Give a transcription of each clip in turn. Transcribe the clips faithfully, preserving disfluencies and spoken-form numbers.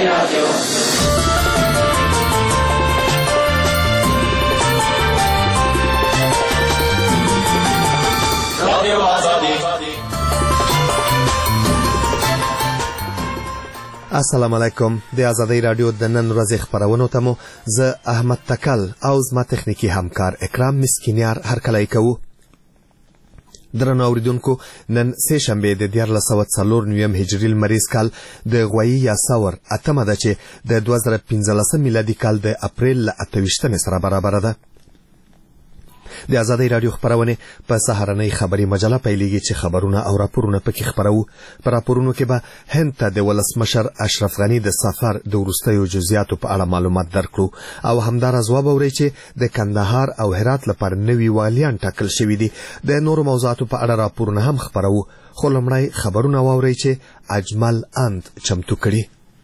رادیو. رادیو آزادی. السلام علیکم. د آزادۍ رادیو د نن ورځې خپرونو ته مو زه احمد تکل او زما تخنیکی همکار اکرام مسکینیار هرکلی کوو. درنو اوریدونکو، نن سه شنبه د دیارلس سوه څلور نویم هجري لمریز کال د غوایي یا ساور اتمه ده چې د دوه زره پنځلسم میلادي کال د اپریل له اته ویشتمې سره برابره ده. د آزادۍ رادیو خپرونې په سهارنۍ خبري مجله پیلېږي چې خبرونه او راپورونه پکې خپروو. په راپورونو کې به هند ته د ولسمشر اشرف غني د سفر د وروستیو جزئیاتو په اړه معلومات درکړو او همداراز واورئ چې د کندهار او هرات لپاره نوي والیان ټاکل شوي دي. د نورو موضوعاتو په اړه راپورونه هم خپروو، خو لومړی خبرونه واورئ چې اجمل اند چمتو کړي.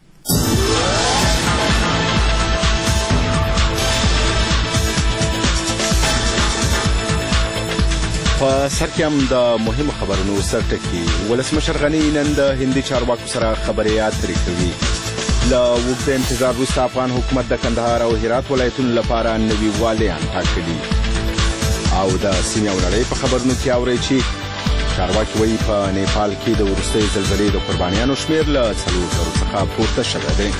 په سر کې هم د مهمو خبرونو سرټکي. ولسمشر غني نن د هندي چارواکو سره خبرې اترې کوي. له اوږده انتظار وروسته افغان حکومت د کندهار او هرات ولایتونو لپاره نوي والیان ټاکلي. او د سیمې او نړۍ په خبرونو کې اورئ چې چارواکي وایي په نیپال کې د وروستۍ زلزلې د قربانیانو شمېر له څلور زرو څخه پورته شوی دی.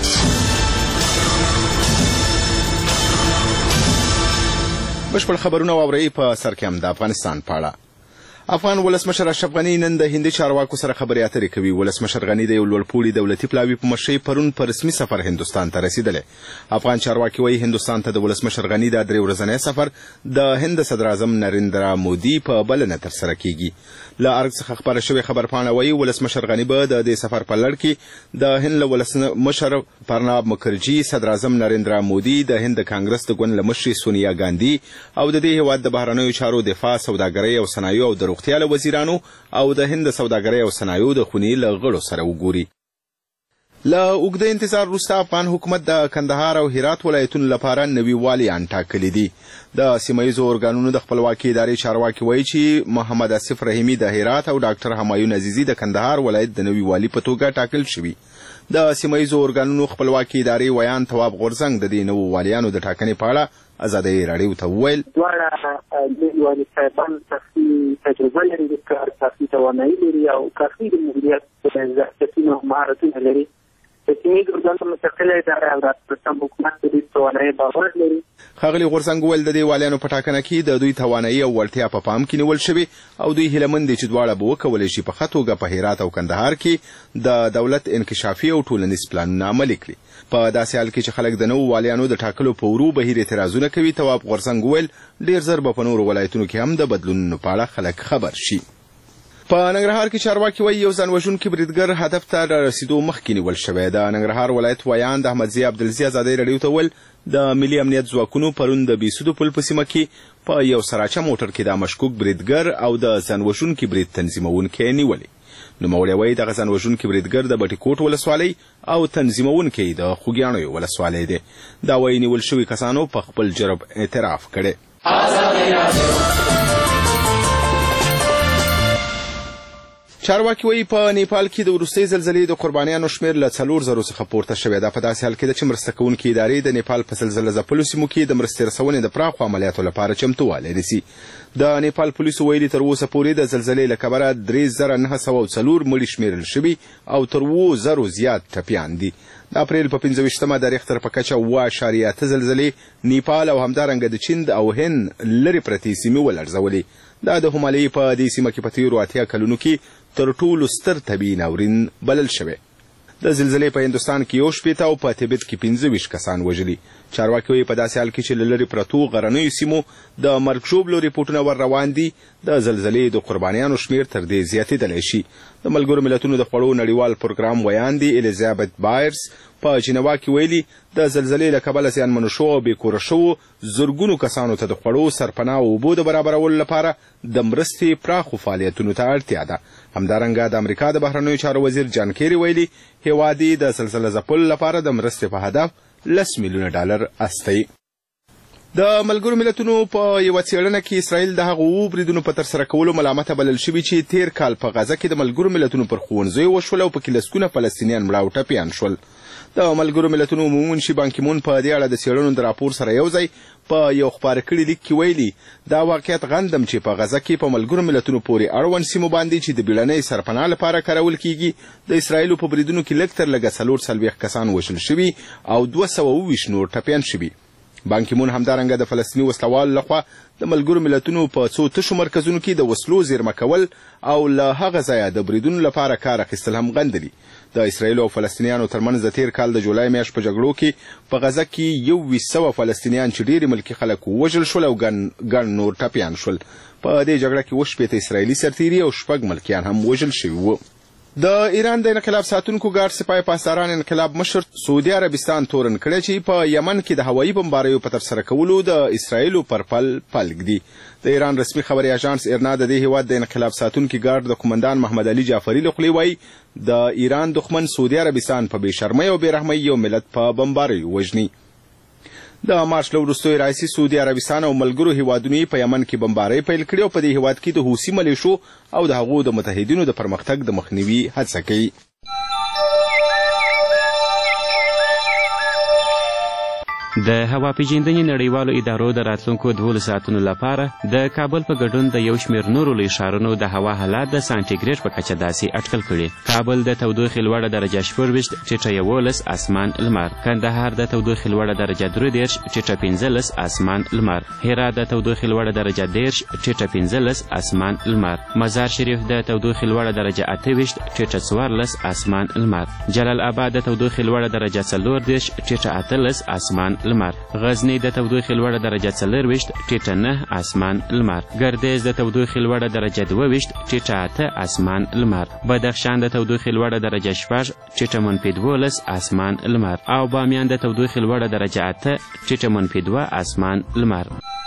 بشپړ خبرونه واورئ. په سر کې هم د افغانستان په اړه. افغان ولسمشر اشرف غني نن د هندي چارواکو سره خبرې اترې کوي. ولسمشر غني د یو لوړپوړي دولتي پلاوي په مشرۍ پرون په رسمي سفر هندوستان ته رسیدلی. افغان چارواکي وایي هندوستان ته د ولسمشر غني د درې ورځنی سفر د هند صدر اعظم نریندرا مودي په بلنه ترسره کیږي. له ارګ څخه خبره شوې خبرپاڼه وایي ولسمشر غني به د دې سفر په لړ کې د هند له ولسمشر پرناب مکرجي، صدر اعظم نریندرا مودي، د هند د کانګرس د ګوند له مشرې سونیا ګاندي او د دې هیواد د بهرنیو چارو دفاع، سوداګرۍ او صنایعو او د روغتیا له وزیرانو او د هند سوداګرۍ او صنایعو د خونې له غړو سره وګوري. له اوږده انتظار وروسته افغان حکومت د کندهار او هرات ولایتونو لپاره نوي والیان ټاکلي دي. د سیمه ییزو ارګانونو د خپلواکۍ ادارې چارواکي وایي چې محمد آصف رحیمي د هرات او ډاکټر همایون عزیزي د کندهار ولایت د نوي والي په توګه ټاکل شوي. د سیمه ییزو ارګانونو خپلواکۍ ادارې ویان تواب غورځنګ د دې نوو والیانو د ټاکنې په اړه آزادۍ راډیو ته وویل دواړه نوي والي صاحبان کافي تجربه لري، د کار کافي توانایي لري او کافي د مدیریت ظرفیتونه او مهارتونه لري. د سیمه ییزو ارګانونو مستقله اداره او د پرتم حکومت په دې توانایي باور لري. ښاغلي غورځنګ وویل د دې والیانو په ټاکنه کې د دوی توانایي او وړتیا په پام کې نیول شوې او دوی هیلهمند دي چې دواړه به وکولی شي په ښه توګه په هرات او کندهار کې د دولت انکشافي او ټولنیز پلانونه عملي کړي. په داسې حال کې چې خلک د نوو والیانو د ټاکلو په ورو بهیر اعتراضونه کوي، تواب غورځنګ وویل ډېر زر به په نورو ولایتونو کې هم د بدلونونو په اړه خلک خبر شي. په ننګرهار کې چارواکي وایي یو ځانوژونکی بریدګر هدف ته را رسیدو مخکې نیول شوی. د ننګرهار ولایت ویان د احمدضیاء عبدالزي آزادۍ راډیو ته وویل د ملي امنیت ځواکونو پرون د بیسودو پل په سیمه کې په یو سراچه موټر کې د مشکوک بریدګر او د ځانوژونکي برید تنظیمونکی نیولې. نوموړی وایي دغه ځانوژونکي بریدګر د بټي کوټ ولسوالۍ او تنظیمونکی د خوږیاڼیو ولسوالۍ دی. دا وایي نیول شوي کسانو په خپل جرم اعتراف کړی. چارواکي وایي په نیپال کې د وروستۍ زلزلې د قربانیانو شمېر له څلور زرو څخه پورته شوی ده. په داسې حال کې ده چې مرسته کوونکې ادارې د نیپال په زلزله ځپلو سیمو کې د مرستې رسونې د پراخو عملیاتو لپاره چمتووالی نیسي. د نیپال پولیسو ویلي تر اوسه پورې د زلزلې له کبله درې زره نهه سوه او څلور مړي شمېرل شوي او تر اووه زرو زیات ټپیان دي. د اپریل په پنځه ویشتمه د ریختر په کچه اووه اعشاریه اته زلزلې نیپال او همدارنګه د چین او هند لرې پرتې سیمې ولړزولې. دا د همالې په دې سیمه کې په تېرو اتیا کلونو کې تر ټولو ستر طبیعي ناورین بلل شوی. د زلزلې په هندوستان کې یو شپېته او په تبت کې پنځه ویشت کسان وژلي. چارواکي وایي په داسې حال کې چې له لرې پرتو غرنیو سیمو د مرګ ژوبلو ریپورټونه ور روان دي، د زلزلې د قربانیانو شمېر تر دې زیاتېدلی شي. د ملګرو ملتونو د خوړو نړیوال پروګرام ویان دي الیزابت بایرز په جنوا کې ویلي د زلزلې له کبله زیانمنو شوو او بېکوره شوو زرګونو کسانو ته د خوړو، سرپناه او اوبو د برابرولو لپاره د مرستې پراخو فعالیتونو ته اړتیا ده. همدارنګه د امریکا د بهرنیو چارو وزیر جان کیری ویلي هیواد یې د زلزله ځپلو لپاره د مرستې په هدف لس میلیونه ډالر استی. د ملګرو ملتونو په یوه څېړنه کې اسرائیل د هغو اوو بریدونو په ترسره کولو ملامته بلل شوي چې تیر کال په غزه کې د ملګرو ملتونو پر ښوونځیو وشول او پکې لسګونه فلسطینیان مړه او ټپیان شول. د ملګرو ملتونو عمومي منشي بانکیمون په دې اړه د څېړنو د راپور سره یو ځای په یو خپاره کړي لیک کې ویلي دا واقعیت غندم چې په غزه کې په ملګرو ملتونو پورې اړوند سیمو باندې چې د بیړنۍ سرپناه لپاره کارول کیږي د اسرائیلو په بریدونو کې لږ تر لږه څلور څلوېښت کسان وژل شوي او دوه سوه اوویشت نور ټپیان شوي. بانکیمون همدارنګه د فلسطیني وسلوالو لخوا د ملګرو ملتونو په څو تشو مرکزونو کې د وسلو زیرمه کول او له هغه ځایه د بریدونو لپاره کار اخیستل هم غندلي. د اسرائیلو او فلسطینیانو ترمنځ د تیر کال د جولای میاشت په جګړو کې په غزه کې یو ویشت سوه فلسطینیان چې ډېری ملکي خلک ووژل شول او ګڼ نور ټپیان شول. په دې جګړه کې اووه شپېته اسرائیلي سرتیري او شپږ ملکیان هم وژل شوي وو. د ایران د انقلاب ساتونکو ګارد سپاه پاسداران انقلاب مشر سعودي عربستان تورن کړی چې په یمن کې د هوایي بمباریو په ترسره کولو د اسرائیلو پر پل پل ږدي. د ایران رسمي خبري اژانس ایرنا د دې هیواد د انقلاب ساتونکي ګارد د قومندان محمد علي جعفري له خولې وایي د ایران دښمن سعودي عربستان په بې شرمۍ او بې رحمۍ یو ملت په بمباریو وژني. د مارچ له وروستو رئیسي سعودي عربستان او ملګرو هیوادونو په یمن کې بمبارۍ پیل کړې او په دې هیواد کې د حوثي ملیشو او د هغو د متحدینو د پرمختګ د مخنیوي هڅه کوي. د هوا پیژندنې نړیوالو ادارو د راتلونکو دولس ساعتونو لپاره د کابل په ګډون د یو شمېر نورو لوی ښارونو د هوا حالات د سانټیګریډ په کچه داسې اټکل کړي. کابل د تودوخې لوړه درجه شپږویشت ټیټه یولس اسمان لمر، کندهار د تودوخې لوړه درجه درې دېرش ټیټه پنځلس اسمان لمر، هرات د تودوخې لوړه درجه دېرش ټیټه پنځلس اسمان لمر، مزار شریف د تودوخې لوړه درجه اته ویشت ټیټه څوارلس اسمان لمر، جلال آباد د تودوخې لوړه درجه څلور دېرش ټیټه اتلس اسمان لمر، غزنی د تودوخې لوړه درجه څلرویشت ټیټه نه اسمان لمر، ګردیز د تودوخې لوړه درجه دوه ویشت ټیټه اته اسمان لمر، بدخشان د تودوخې لوړه درجه شپږ ټیټه منفي دولس اسمان لمر او بامیان د تودوخې لوړه درجه اته ټیټه منفي دوه اسمان لمر.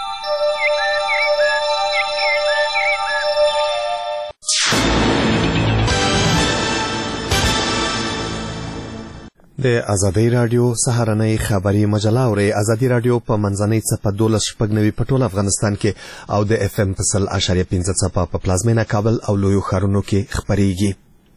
د ازادۍ راډیو سهارنۍ خبري مجله اورئ. ازادي راډیو په منځنۍ څپه دولس شپږ نوي په ټول افغانستان کې او د اف ام په سل اشاریه پنځه څپه په پلازمینه کابل او لویو ښارونو کې خپریږي.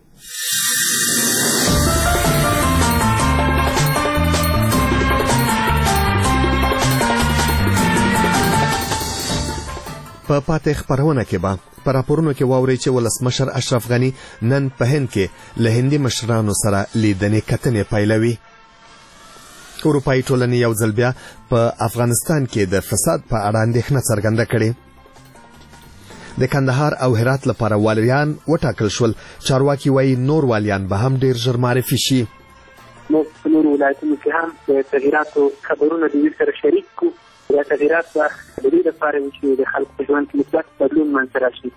په پاتې خبرونه کې به په راپورونو کې واورئ چې ولسمشر اشرف غني نن په هند کې له هندي مشرانو سره لیدنې کتنې پیلوي. اروپایي ټولنې یو ځل بیا په افغانستان کې د فساد په اړه اندېښنه څرګنده کړې. د کندهار او هرات لپاره والیان وټاکل شول. چارواکي وایي نور والیان به هم ډېر ژر معرفي شي. موږ په نورو ولایتونو کې هم د تغییراتو خبرونه د دوی سره شریک کړو. دا تغییرات به د دې لپاره وي چې د خلکو په ژوند کې مثبت بدلون منځته راشي.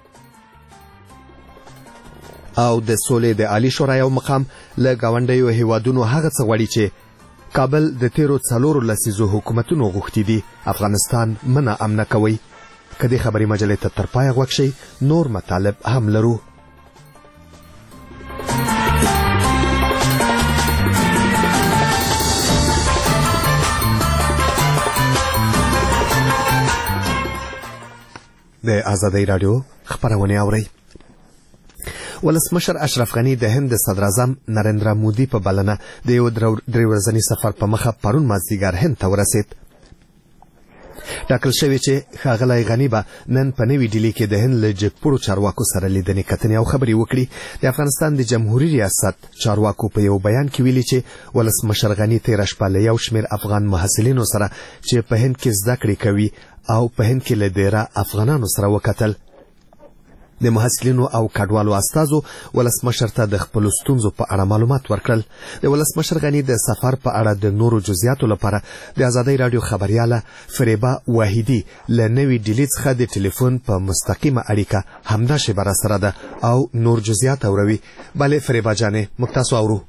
او د سولې د عالي شورا یو مقام له ګاونډیو هیوادونو هغه څه غواړي چې کابل د تیرو څلورو لسیزو حکومتونو غوښتي دي افغانستان منع امنه کوي. که دې خبري مجلې ته تر پایه غوږ شئ نور مطالب هم لرو. د ازادۍ راډیو خبرونه اورئ. ولسمشر اشرف غني د هند صدر اعظم نریندرا مودي په بلنه د یو درې ورځني سفر په مخه پرون مازدیګر هند ته ورسید. ټاکل شوی چې ښاغلی غني به نن په نوي ډیلي کې د هند له جګپوړو چارواکو سره لیدنې کتنې او خبرې وکړي. د افغانستان د جمهوري ریاست چارواکو په یو بیان کې ویلي چې ولسمشر غني تېره شپه له یو شمېر افغان محصلینو سره چې په هند کې زده کړې کوي او په هند کې له ډېره افغانانو سره وکتل. د محصلینو او کډوالو استازو ولسمشر ته د خپلو ستونزو په اړه معلومات ورکړل. د ولسمشر غني د سفر په اړه د نورو جزئیاتو لپاره د ازادۍ راډیو خبریاله فریبا واحدي له نوي ډیلي څخه د ټلیفون په مستقیمه اړیکه همدا شیبه راسره ده او نور جزئیات اوروي. بله فریبا جانې موږ تاسو اورو.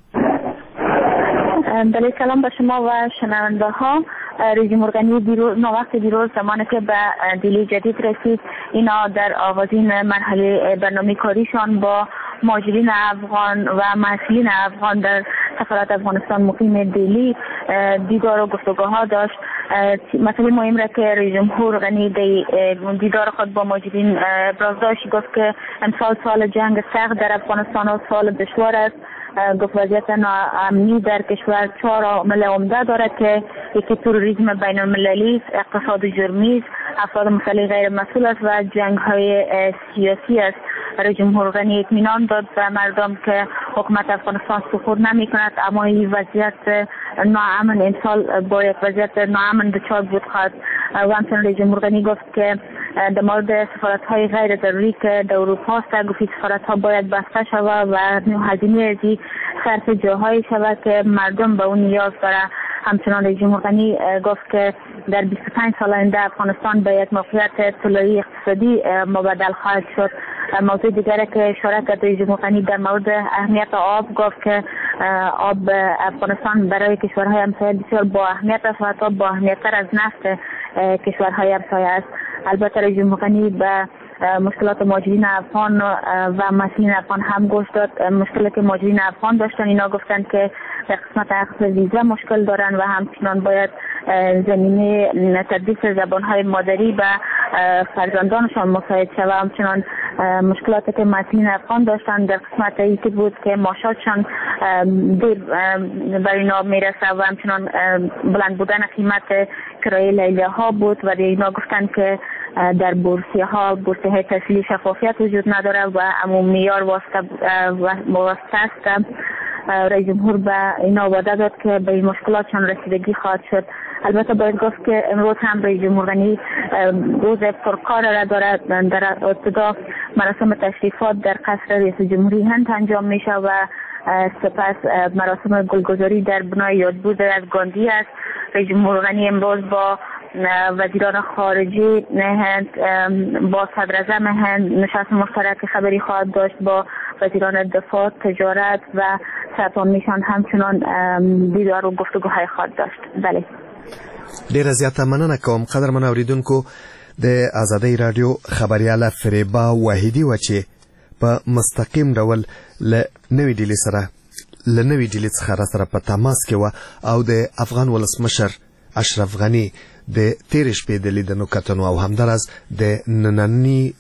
بله سلام به شما و شنونده ها. رئیس جمهور غنی دیروز نووقت دیروز زمانی که به دیلی جدید رسید اینا در آغازین مرحله برنامه کاریشان با مهاجرین افغان و محصلین افغان در سفارت افغانستان مقیم دیلی دیدار و گفتگوها ها داشت. مسئله مهم را که رئیس جمهور غنی دیدار خود با مهاجرین ابراز داشت، گفت که امسال سال جنگ سخت در افغانستان و سال دشوار است گفت وضعیت ناامنی در کشور چهار عامل عمده دارد که یکی تروریسم بین المللی است، اقتصاد جرمی است، افراد مسلح غیر مسئول است و جنگ های سیاسی است. رئیس جمهور غنی اطمینان داد به مردم که حکومت افغانستان سقوط نمی کند، اما این وضعیت ناامن امسال با یک وضعیت ناامن دچار بود خواهد. و همچنین رئیس جمهور غنی گفت که در مورد سفارت های غیر ضروری که در اروپا است، گفت سفارت ها باید بسته شود و هزینه ازی صرف جاهایی شود که مردم به اون نیاز داره. همچنان رئیس جمهور غنی گفت که در بیست و پنج سال آینده افغانستان به یک موقعیت طلایی اقتصادی مبدل خواهد شد. موضوع دیگری که اشاره کرد رئیس جمهور غنی در مورد اهمیت آب گفت که آب افغانستان برای کشورهای همسایه بسیار با اهمیت است و حتی با اهمیت‌تر از نفت کشورهای همسایه است. البته رئیس جمهور غنی به مشکلات مهاجرین افغان و مسئولین افغان هم گوش داد. مشکلی که مهاجرین افغان داشتن، اینا گفتن که در قسمت اخذ ویزا مشکل دارن و همچنان باید زمینه تدریس زبانهای مادری به فرزندانشان مساعد شود. همچنان مشکلاتی که مسئولین افغان داشتن در قسمت یکی بود که معاشاتشان دیر برای اینا میرسه و همچنان بلند بودن قیمت کرایه لیلیه ها بود و اینا گفتن که در بورسیه ها بورسیه های تحصیلی شفافیت وجود نداره و عموم معیار واسطه است. رئیس جمهور به اینا وعده داد که به این مشکلاتشان رسیدگی خواهد شد. البته باید گفت که امروز هم رئیس جمهور غنی روز پرکار را دارد. در ابتدا مراسم تشریفات در قصر رئیس جمهوری هند انجام میشه و سپس مراسم گلگذاری در بنای یادبود از گاندی است. رئیس جمهور غنی امروز با وزیران خارجه هند، با صدر اعظم هند نشست مشترک خبری خواهد داشت، با وزیران دفاع، تجارت و سرپامیشان همچنان دیدار و گفتگوهای خواهد داشت. بله. ډیره زیاته مننه کوم قدرمن اوریدونکو. د آزادۍ رادیو خبریاله فریبا واحدي و چې په مستقیم ډول له نوې ډیلي سره له نوې ډیلي څخه را سره په تماس کې وه او د افغان ولسمشر اشرف غني د تیرې شپې د لیدنو کتنو او همداراز د ننني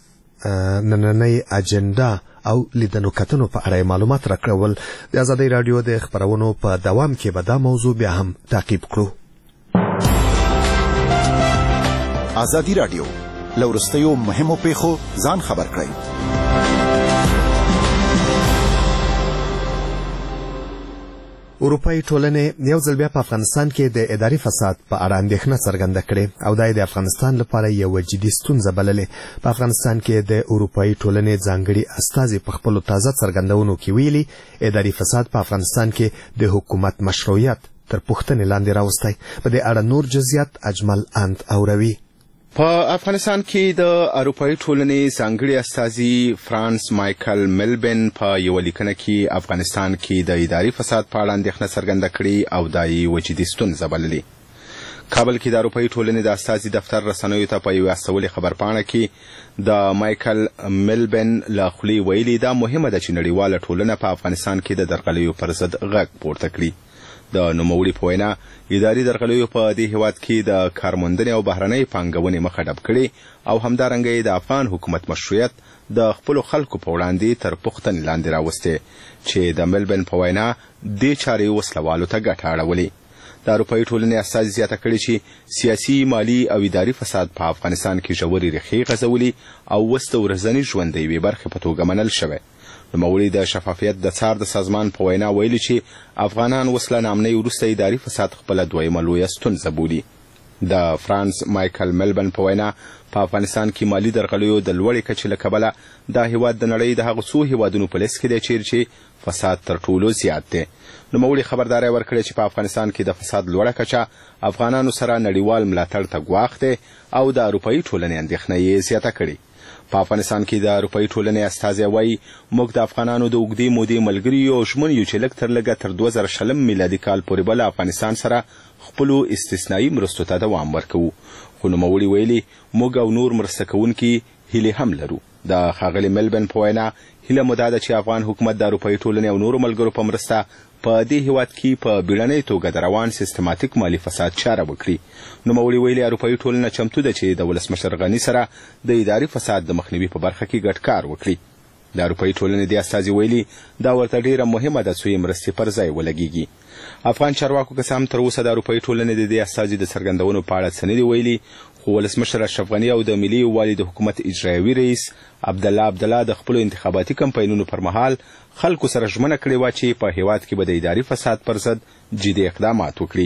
نننۍ اجنډا او لیدنو کتنو په اړه معلومات راکړل. د آزادۍ رادیو د خبرونو په دوام کې به دا موضوع بیا هم تعقیب کړو. آزادی رادیو لورستیو مهمو پیښو ځان خبر کړئ. اروپایي ټولنې یو ځل بیا په افغانستان کې د اداري فساد په اړه اندېښنه څرګنده کړې او دا د افغانستان لپاره یو جدي ستونزه بللې. په افغانستان کې د اروپایي ټولنې ځانګړي استازي په خپلو تازه څرګندونو کې ویلي اداري فساد په افغانستان کې د حکومت مشروعیت تر پوښتنې لاندې راوستی. په دې اړه نور جزئیات اجمل اند اوروي. په افغانستان کې د اروپایي ټولنې ځانګړي استازي فرانس مایکل ملبن په یو لیکنه کې افغانستان کې د اداري فساد په اړه اندېښنه څرګنده کړې او دا یې وجدي ستونزه بللې. کابل کې د اروپایي ټولنې د استازي دفتر رسنیو ته په یوه استولې خبرپاڼه کې د مایکل ملبن له خولې ویلي دا مهمه ده چې نړیواله ټولنه په افغانستان کې د درغلیو پر ضد غږ پورته کړي. د نوموړي په وینا اداري درغلیو په دې هیواد کې د کارموندنې او بهرنۍ پانګونې مخه ډب کړې او همدارنګه د افغان حکومت مشروعیت د خپلو خلکو په وړاندې تر پوښتنې لاندې راوستې چې د ملبن په وینا دې چارې وسلوالو ته ګټه اړولې. د اروپایي ټولنې استازي زیاته کړې چې سیاسي، مالي او اداري فساد په افغانستان کې ژورې ریښې غځولي او اوس د ورځني ژوند د یوې برخې په توګه منل شوی. نوموړي د شفافیت د څار د سازمان په وینا ویلي چې افغانان اوس له ناامنۍ وروسته اداري فساد خپله دویمه لویه ستونزه بولي. د فرانس مایکل ملبن په وینا په افغانستان کې مالي درغلیو د لوړې کچې له کبله دا هیواد د نړۍ د هغو څو هیوادونو په لیست کې دی چیرې چې فساد تر ټولو زیات دی. نوموړي خبرداری ورکړې چې په افغانستان کې د فساد لوړه کچه افغانانو سره نړیوال ملاتړ ته ګواښ دی او د اروپایي ټولنې اندېښنه یې زیاته کړې. په افغانستان کې د اروپایي ټولنې استازی وایي موږ د افغانانو د اوږدې مودې ملګري یو او ژمن یو چې لږ تر لږه تر دوه زره شلم میلادي کال پورې به له افغانستان سره خپلو استثنایي مرستو ته دوام ورکوو. خو نوموړي ویلي موږ او نور مرسته کوونکي هیلې هم لرو. د ښاغلي ملبن په وینا هیله مو دا ده چې افغان حکومت د اروپایي ټولنې او نورو ملګرو په مرسته په دې هیواد کې په بیړنۍ توګه د روان سیستماتیک مالي فساد چاره وکړي. نوموړي ویلي اروپایي ټولنه چمتو ده چې د ولسمشر غني سره د اداري فساد د مخنیوي په برخه کې ګډ کار وکړي. د اروپایي ټولنې د استازي ویلي دا ورته ډیره مهمه ده چې مرستې پر ځای ولګیږي. افغان چارواکو که هم تر اوسه د اروپایي ټولنې د دې استازي د څرګندونو په اړه څه نه دي ویلي، خو ولسمشر اشرف غني او د ملي یووالي د حکومت اجرایوي رئیس عبدالله عبدالله د خپلو انتخاباتي کمپاینونو پر مهال خلکو سره ژمنه کړې وه چې په هیواد کې به د اداري فساد پر ضد جدي اقدامات وکړي.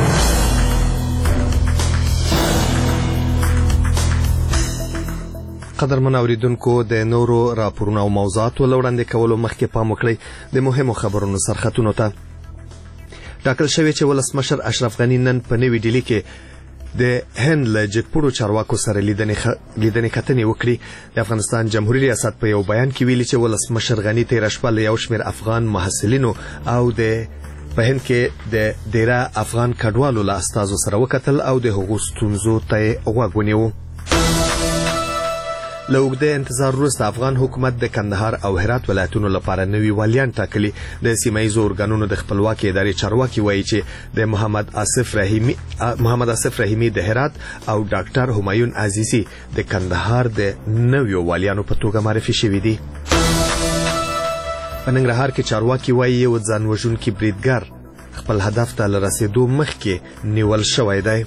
قدرمن اوریدونکو، د نورو راپورونو او موضوعاتو له وړاندې کولو مخکې پام وکړئ د مهمو خبرونو سرخطونو ته. ټاکل شوی چې ولسمشر اشرف غني نن په نوې ډیلي کې د هند له جګپوړو چارواکو سره لیدنې کتنې وکړي. د افغانستان جمهوریت ریاست په یو بیان کې ویلي چې ولسمشر غني تېره شپه له یو شمېر افغان محصلینو او د په هند کې د ډیره افغان کډوالو له استازو سره وکتل او د هغو ستونزو ته یې غوږ ونیو. له اوږده انتظار وروسته افغان حکومت د کندهار او هرات ولایتونو لپاره نوي والیان ټاکلي. د سیمه ییزو ارګانونو د خپلواکۍ ادارې چارواکي وایي چې د محمد آصف رحیمي محمد آصف رحیمي د هرات او ډاکټر همایون عزیزي د کندهار د نویو والیانو په توګه معرفي شوي دي. په ننګرهار کې چارواکي وایي یو ځان وژونکي بریدګر خپل هدف ته له رسېدو مخکې نیول شوی دی.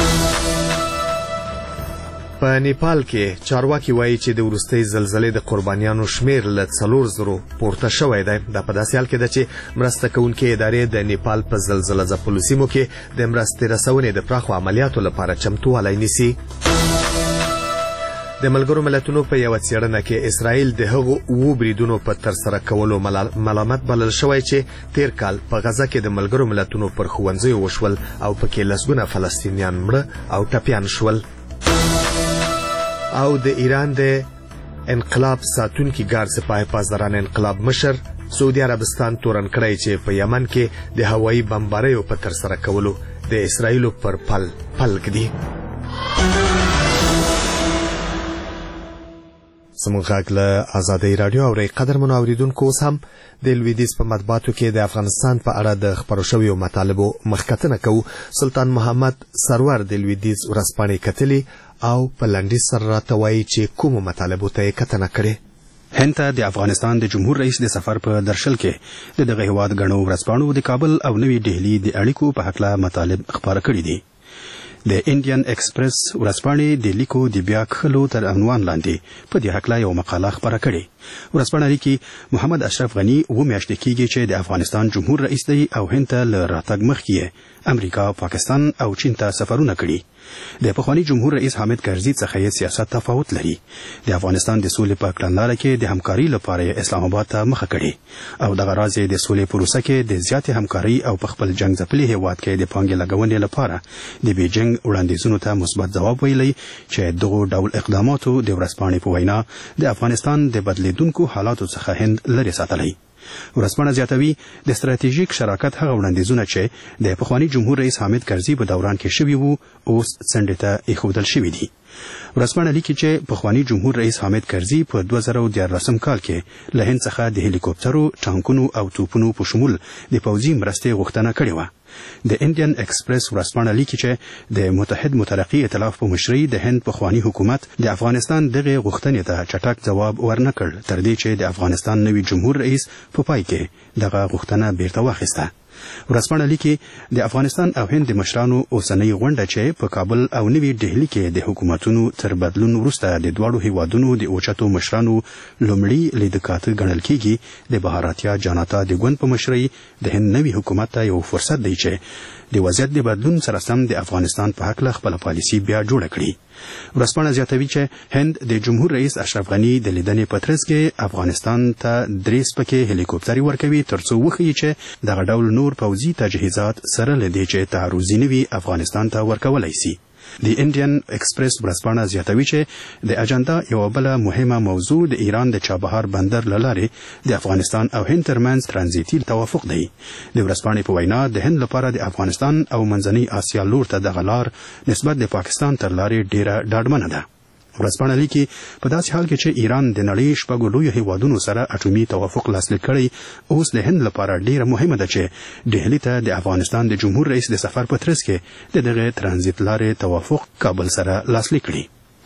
په نیپال کې چارواکي وایي چې د وروستۍ زلزلې د قربانیانو شمیر له څلور زرو پورته شوی دی. دا په داسې حال کې ده چې مرسته کوونکې ادارې د نیپال په زلزله ځپلو سیمو کې د مرستې رسونې د پراخو عملیاتو لپاره چمتووالی نیسي. د ملګرو ملتونو په یوه څېړنه کې اسرائیل د هغو اوو بریدونو په ترسره کولو ملامت بلل شوی چې تیر کال په غزه کې د ملګرو ملتونو پر ښوونځیو وشول او پکې لسګونه فلسطینیان مړه او ټپیان شول. او د ایران د انقلاب ساتونکي ګارد سپاه پاسداران انقلاب مشر سعودي عربستان تورن کړی چې په یمن کې د هوایي بمباریو په ترسره کولو د اسرائیلو پر پل پل ږدي. زموږ غږ له ازادۍ راډیو اورئ. قدرمنو اوریدونکو، اوس هم د لویدیځ په مطبوعاتو کې د افغانستان په اړه د خپرو شویو مطالبو مخکتنه کوو. سلطان محمد سرور د لویدیځ ورځپاڼې کتلي او په لنډیز سره راته وایي چې کومو مطالبو ته یې کتنه کړې. هند ته د افغانستان د جمهور رئیس د سفر په درشل کې د دغه هیواد ګڼو ورځپاڼو د کابل او نوې ډهلي د اړیکو په هکله مطالب خپاره کړي دي. د انډین ایکسپریس ورځپاڼې د لیکو د بیا کښلو تر عنوان لاندې په دې هکله یو مقاله خپاره کړې. ورځپاڼه لیکي محمد اشرف غني اووه میاشتې کېږي چې د افغانستان جمهور رئیس دی او هند ته له راتګ مخکې امریکا، پاکستان او چین ته سفرونه کړي. د پخوانی جمهور رئیس حامد کرزي څخه یې سیاست تفاوت لري. د افغانستان د سولې په کړنلاره کې د همکاري لپاره اسلام آباد ته مخه کړي او دغه راز د سولې پروسه کې د زیاتې همکاري او په خپل جنگ ځپلي هیواد کې د پانګې لګونې لپاره د بیجینګ وړاندیزونو ته مثبت ځواب ویلی چې دغه ډول اقداماتو د ورځپاڼې په وینا د افغانستان د بدلیدونکو حالاتو څخه هند لرې ساتلی. ورځپاڼه زیاتوي د ستراتیژیک شراکت هغه وړاندیزونه چې د پخوانی جمهور رئیس حامد کرزي په دوران کې شوي وو اوس څنډې ته ایښودل شوي دي. ورځپاڼه لیکي چې پخوانی جمهور رئیس حامد کرزي په دوه زره دیارلسم کال کې له هند څخه د هلیکوپټرو، ټانکونو او توپونو په شمول د پوځي مرستې غوښتنه کړې وه. د انډین ایکسپریس ورځپاڼه لیکي چې د متحد مترقي ائتلاف په مشرۍ د هند پخوانی حکومت د افغانستان دغه غوښتنې ته چټک ځواب ورنکړ تر دې چې د افغانستان نوي جمهور رئیس په پای کې دغه غوښتنه بیرته واخیسته. ورځپاڼه لیکي د افغانستان او هند د مشرانو اوسنۍ غونډه چې په کابل او نوې ډهلي کې د حکومتونو تر بدلون وروسته د دواړو هیوادونو د اوچتو مشرانو لومړي لیدکاته ګڼل کېږي د بهاراتیا جاناتا د ګوند په مشرۍ د هند نوي حکومت ته یو فرصت دی چې د وضعیت د بدلون سره سم د افغانستان په حق له خپل پالیسي بیا جوړه کړي. ورځپاڼه زیاتوي چې هند د جمهور رئیس اشرف غني د لیدنې په ترڅ کې افغانستان ته درې سپکې هلیکوپټرې ورکوي ترڅو وښیي چې دغه ډول نور پوځي تجهیزات سره له دې چې تعرضي نه وي افغانستان ته ورکولی سي. د انډین ایکسپریس ورځپاڼه زیاتوي چې د اجنډا یوه بله مهمه موضوع د ایران د چابهار بندر له لارې د افغانستان او هند ترمنځ ترانزیتي توافق دی. د ورځپاڼې په وینا د هند لپاره د افغانستان او منځنۍ اسیا لور ته دغه لار نسبت د پاکستان تر لارې ډیره ډاډمنه ده. ورځپاڼه لیکي په داسې حال کې چې ایران د نړۍ شپږو لویو هیوادونو سره اټومي توافق لاسلیک کړی، اوس د هند لپاره ډیره مهمه ده چې ډهلي ته د افغانستان د جمهور رئیس د سفر په ترڅ کې د دغه ترانزیت لارې توافق کابل سره لاسلیک کړي.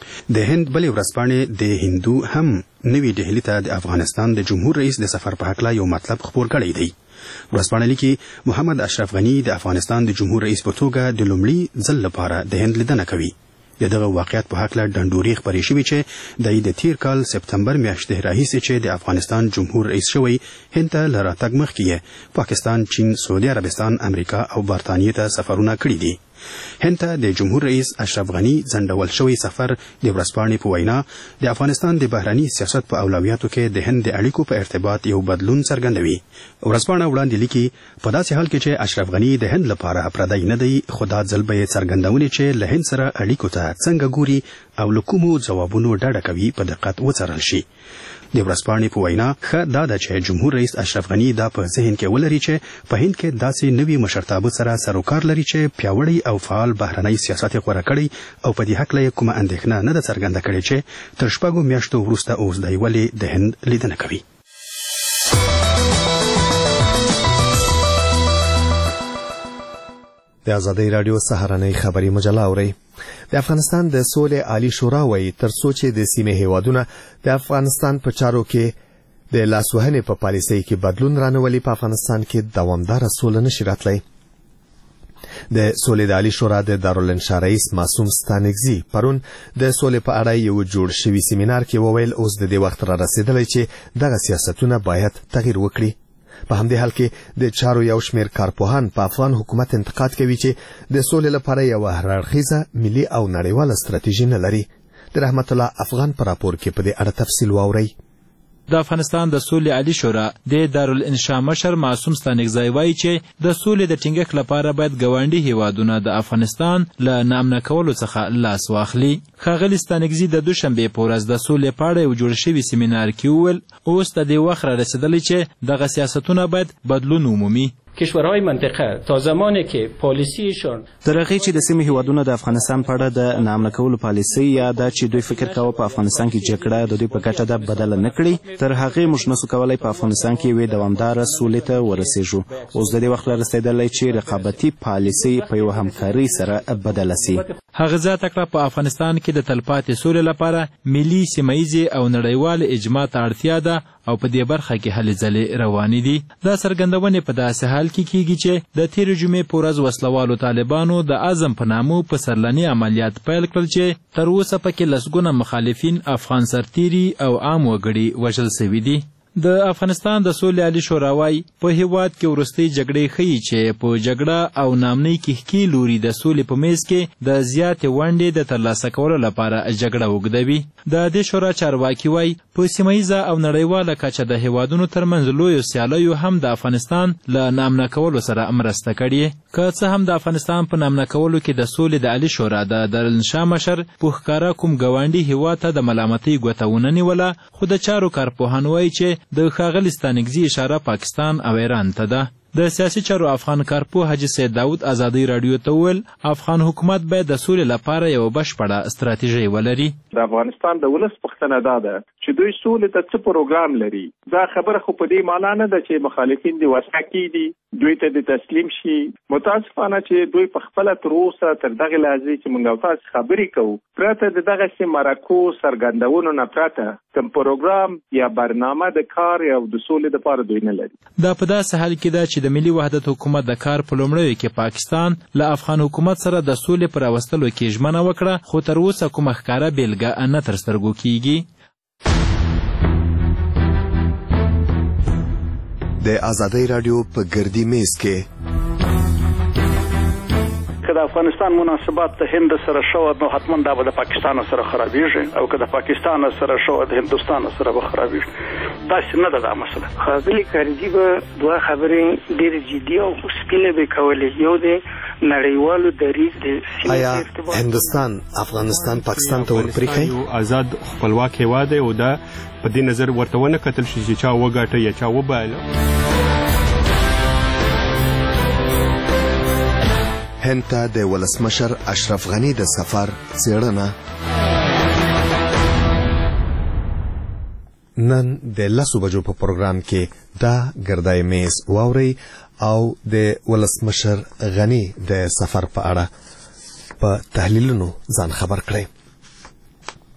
د هند بلې ورځپاڼې د هندو هم نوي ډهلي ته د افغانستان د جمهور رئیس د سفر په هکله یو مطلب خپور کړی دی. ورځپاڼه لیکي محمد اشرف غني د افغانستان د جمهور رئیس په توګه د لومړي ځل لپاره د هند لیدنه کوي. د دغه واقعیت په هکله ډنډوري خپرې شوې چې د د تیر کال سپتمبر میاشتې راهیسې چې د افغانستان جمهور رئیس شوی هند ته له راتګ مخکې پاکستان، چین، سعودي عربستان، امریکا او برطانیې ته سفرونه کړي دي. هند ته د جمهور رئیس اشرف غني ځنډول شوی سفر د ورځپاڼې په وینا د افغانستان د بهرني سیاست په اولویاتو کې د هند د اړیکو په ارتباط یو بدلون څرګندوي. ورځپاڼه وړاندې لیکي په داسې حال کې چې اشرف غني د هند لپاره پردی نه دی، خو دا ځل به یې څرګندونې چې له هند سره اړیکو ته څنګه ګوري او له کومو ځوابونو ډډه کوي په دقت وڅارل شي. د ورځپاڼې په وینا ښه دا ده چې جمهور رئیس اشرف غني دا په ذهن کې ولري چې په هند کې داسې نوي مشرتابه سره سروکار لري چې پیاوړی او فعال بهرنی سیاست یې غوره کړی او په دې هکله یې کومه اندېښنه نه ده څرګنده کړې چې تر شپږو میاشتو وروسته اوس دی ولې د هند لیدنه کوي. د آزادۍ راډیو سهارنۍ خبري مجله اورئ. د افغانستان د سولې عالی شورا وایي تر څو چې د سیمې هیوادونه د افغانستان په چارو کې د لاسوهنې په پالیسۍ کې بدلون رانولي، په افغانستان کې دوامداره سوله نشي راتلی. د سولې د عالی شورا د دارالانشا رئیس معصوم ستانکزي پرون د سولې په اړه یو جوړ شوي سیمینار کې وویل اوس د دې وخت را رسیدلی چې دغه سیاستونه باید تغییر وکړي. په همدې حال کې د چارو یو شمېر کارپوهان په افغان حکومت انتقاد کوي چې د سولې لپاره یوه هرړخیزه ملي او نړیواله ستراتیژي نه لري. د رحمت الله افغان په راپور کې په دې اړه تفصیل واورئ. د افغانستان د سولې عالی شورا د دارالانشا مشر معصوم ستانکزی وایي چې د سولې د ټینګښت لپاره باید ګاونډي هیوادونه د افغانستان له ناامنه کولو څخه لاس واخلي. ښاغلي ستانکزي د دوشنبې په ورځ د سولې په اړه یو جوړ شوي سیمینار کې وویل اوس د دې وخت را رسیدلی چې دغه سیاستونه باید بدلون ومومي. کشورهای منطقه تا زمانی که پالیسیشون تر هغې چې د سیمې هیوادونه د افغانستان په اړه د ناامنه کولو پالیسۍ یا دا چې دوی فکر کاوه په افغانستان کې جګړه د دوی په ګټه ده بدله نه کړي، تر هغې موږ نسو کولی په افغانستان کې یوې دوامداره سولې ته ورسېږو. اوس د دې وخت را رسېدلی چې رقابتي پالیسۍ په یوه همکارۍ سره بدله سي. هغه زیاته کړه په افغانستان کې د تلپاتې سولې لپاره ملي، سیمهییزې او نړیوالې اجماع ته اړتیا ده او په دې برخه کې هلې ځلې روانې دي. دا څرګندونې په داسې حال کې کیږي چې د تېرې جمعې په ورځ وسلوالو طالبانو د عزم په نامه په سرلني عملیات پیل کړل چې تر اوسه پکې لسګونه مخالفین افغان سرتیري او عام وګړي وژل سوي دي. د افغانستان د سولې عالی شورا وایي په هیواد کې وروستۍ جګړې ښیي چې په جګړه او نامنۍ کښکي لوري د سولې په میز کې د زیاتې ونډې د ترلاسه کولو لپاره جګړه اوږدوي. د دې شورا چارواکي وایي په سیمهییزه او نړیواله کچه د هیوادونو ترمنځ لویو سیالیو هم د افغانستان له نامنه کولو سره مرسته کړې. که څه هم د افغانستان په نامنه کولو کې د سولې د عالی شورا د دارالانشا مشر په ښکاره کوم ګاونډي هیواد ته د ملامتۍ ګوته ونه نیوله، خو د چارو کارپوهان وایي چې د ښاغلي ستانکزي اشاره پاکستان او ایران ته ده. د سیاسي چارو افغان کارپوه حاجي سید داود ازادۍ راډیو ته وویل افغان حکومت باید د سولې لپاره یوه بشپړه ستراتیژۍ ولري. د افغانستان د ولس پوښتنه دا ده چې دوی سولې ته څه پروګرام لري. دا خبره خو په دې معنا نه ده چې مخالفین دې وسعه کېږي دوی ته د تسلیم شي. متاسفانه چې دوی په خپله تر اوسه تر دغې لحظې چې موږ او تاسې خبرې کوو پرته د دغسې مرکو څرګندونو نه پرته کوم پروګرام یا برنامه د کار یا د سولې دپاره دوی نه لري. دا په داسې حال کې ده چې د ملي وحدت حکومت د کار په لومړیو کې پاکستان له افغان حکومت سره د سولې په راوستلو کې ژمنه وکړه، خو تر اوسه کومه ښکاره بېلګه نه تر سترګو کیږي. د آزادۍ راډیو په ګردي میز کې که د افغانستان مناسبات د هند سره شوه نو حتما دا به د پاکستان سره خرابېږي او که د پاکستان سره شوه د هندوستان سره به خرابېږي. داسې نه ده دا مسله. ښاغلي کارزي به دوه خبرې ډېرې جدي او سپینې به کولې. یو د نړیوالو دریځ د آیا هندوستان افغانستان پاکستان ته ورپرېښی آزاد خپلواک هېواد دی او دا په دې نظر ورته ونه کتل شي چې چا وګاټه یا چا وبایله. هند ته د ولسمشر اشرف غني د سفر څېړنه. نن د لسو بجو په پروګرام کې دا ګردای میز واورئ او د ولسمشر غني د سفر په اړه په تحلیلونو ځان خبر کړئ.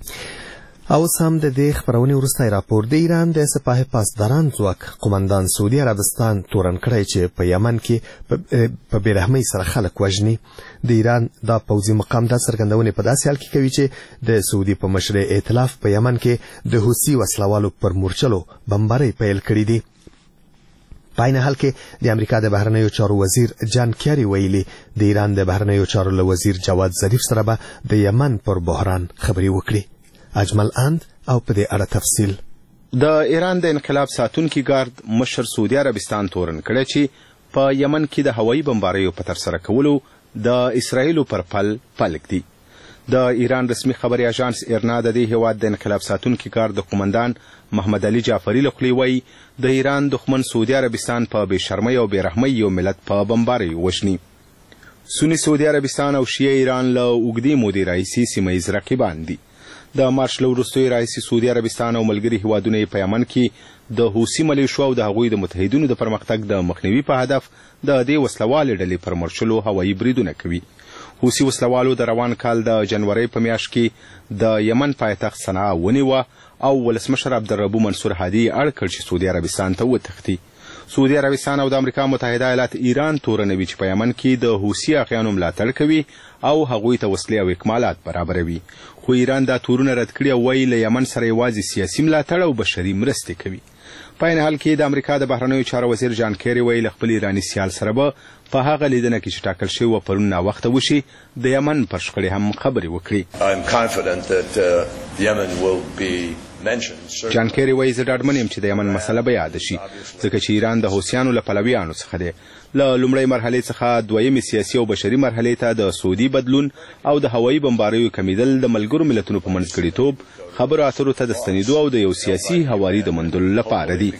او سم د دې خبرونې وروستی راپور د ایران د سپاه پاسداران ځواک قومندان سعودي عربستان تورن کړی چې په یمن کې په بېرحمۍ سره خلک وژني. د ایران دا پوځي مقام دا څرګندونې په داسې حال کې کوي چې د سعودي په مشرۍ ائتلاف په یمن کې د حوثي وسلوالو پر مورچلو بمبارۍ پیل کړي دي. په عین حال کې د امریکا د بهرنیو چارو وزیر جان کیری ویلي د ایران د بهرنیو چارو له وزیر جواد ظریف سره به د یمن پر بحران خبرې وکړي. اجمل اند او په دې اړه تفصیل. د ایران د انقلاب ساتونکي ګارد مشر سعودي عربستان تورن کړی چې په یمن کې د هوایي بمباریو په ترسره کولو د اسرائیلو پر پل پلک دي. د ایران رسمي خبري اژانس ایرنا د دې هیواد د انقلاب ساتونکي ګارد د قومندان محمد علي جعفري له خولې وایي د ایران دښمن سعودي عربستان په بېشرمۍ او بېرحمۍ یو ملت په بمباریو وژني. سني سعودي عربستان او شیعه ایران له اوږدې مودې راهیسې سیمه ییز رقیبان دي. د مارچ له وروستیو راهیسې سعودي عربستان او ملګري هیوادونه یې په یمن کې د حوثي ملیشو او د هغوی د متحدینو د پرمختګ د مخنیوي په هدف د دې وسلوالې ډلې پر مرچلو هوایي بریدونه کوي. حوثي وسلوالو د روان کال د جنورۍ په میاشت کې د یمن پایتخت صنعا ونیوه او ولسمشر عبدالربو منصور هادي اړ کړ چې سعودي عربستان ته وتښتي. سعودي عربستان او د امریکا متحده ایالات ایران تورنوي چې په یمن کې د حوثي اغیانو ملاتړ کوي او هغوی ته وسلې او اکمالات برابروي. خو ایران دا تورونه رد کړي او وایي له یمن سره یوازې سیاسي ملاتړ او بشري مرستې کوي. په عین حال کې د امریکا د بهرنیو چارو وزیر جان کیری وایي له خپل ایراني سیال سره به په هغه لیدنه کې چې ټاکل شوې وه پرون ناوخته وشي د یمن پر شخړې هم خبرې وکړي. جان کیری وایي زه ډاډمن یم چې د یمن مسله به یاده شي ځکه چې ایران د حوثیانو له پلویانو څخه دی. له لومړۍ مرحلې څخه دویمې سیاسي او بشري مرحلې ته د سعودي بدلون او د هوایي بمباریو کمیدل د ملګرو ملتونو په منځګړیتوب خبرو اترو ته د ستنېدو او د یو سیاسي هواري د موندلو لپاره دي.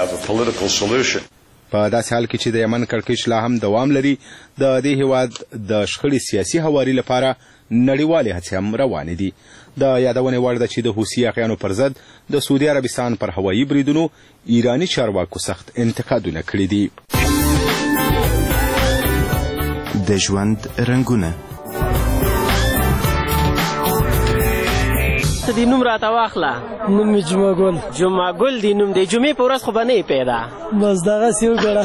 په داسې حال کې چې د یمن کړکېچ لا هم دوام لري د دې هیواد د شخړې سیاسي هواري لپاره نړیوالې هڅې هم روانې دي. د یادونې وړ ده چې د حوثي اغیانو پر ضد د سعودي عربستان پر هوایي بریدونو ایراني چارواکو سخت انتقادونه کړي دي. د ژوند رنګونه ته دی نوم راته واخله. نوم مې جمعه ګل. جمعه ګل دی نوم دی. جمعې په ورځ خو به نه پیدا بس دغسې وګڼه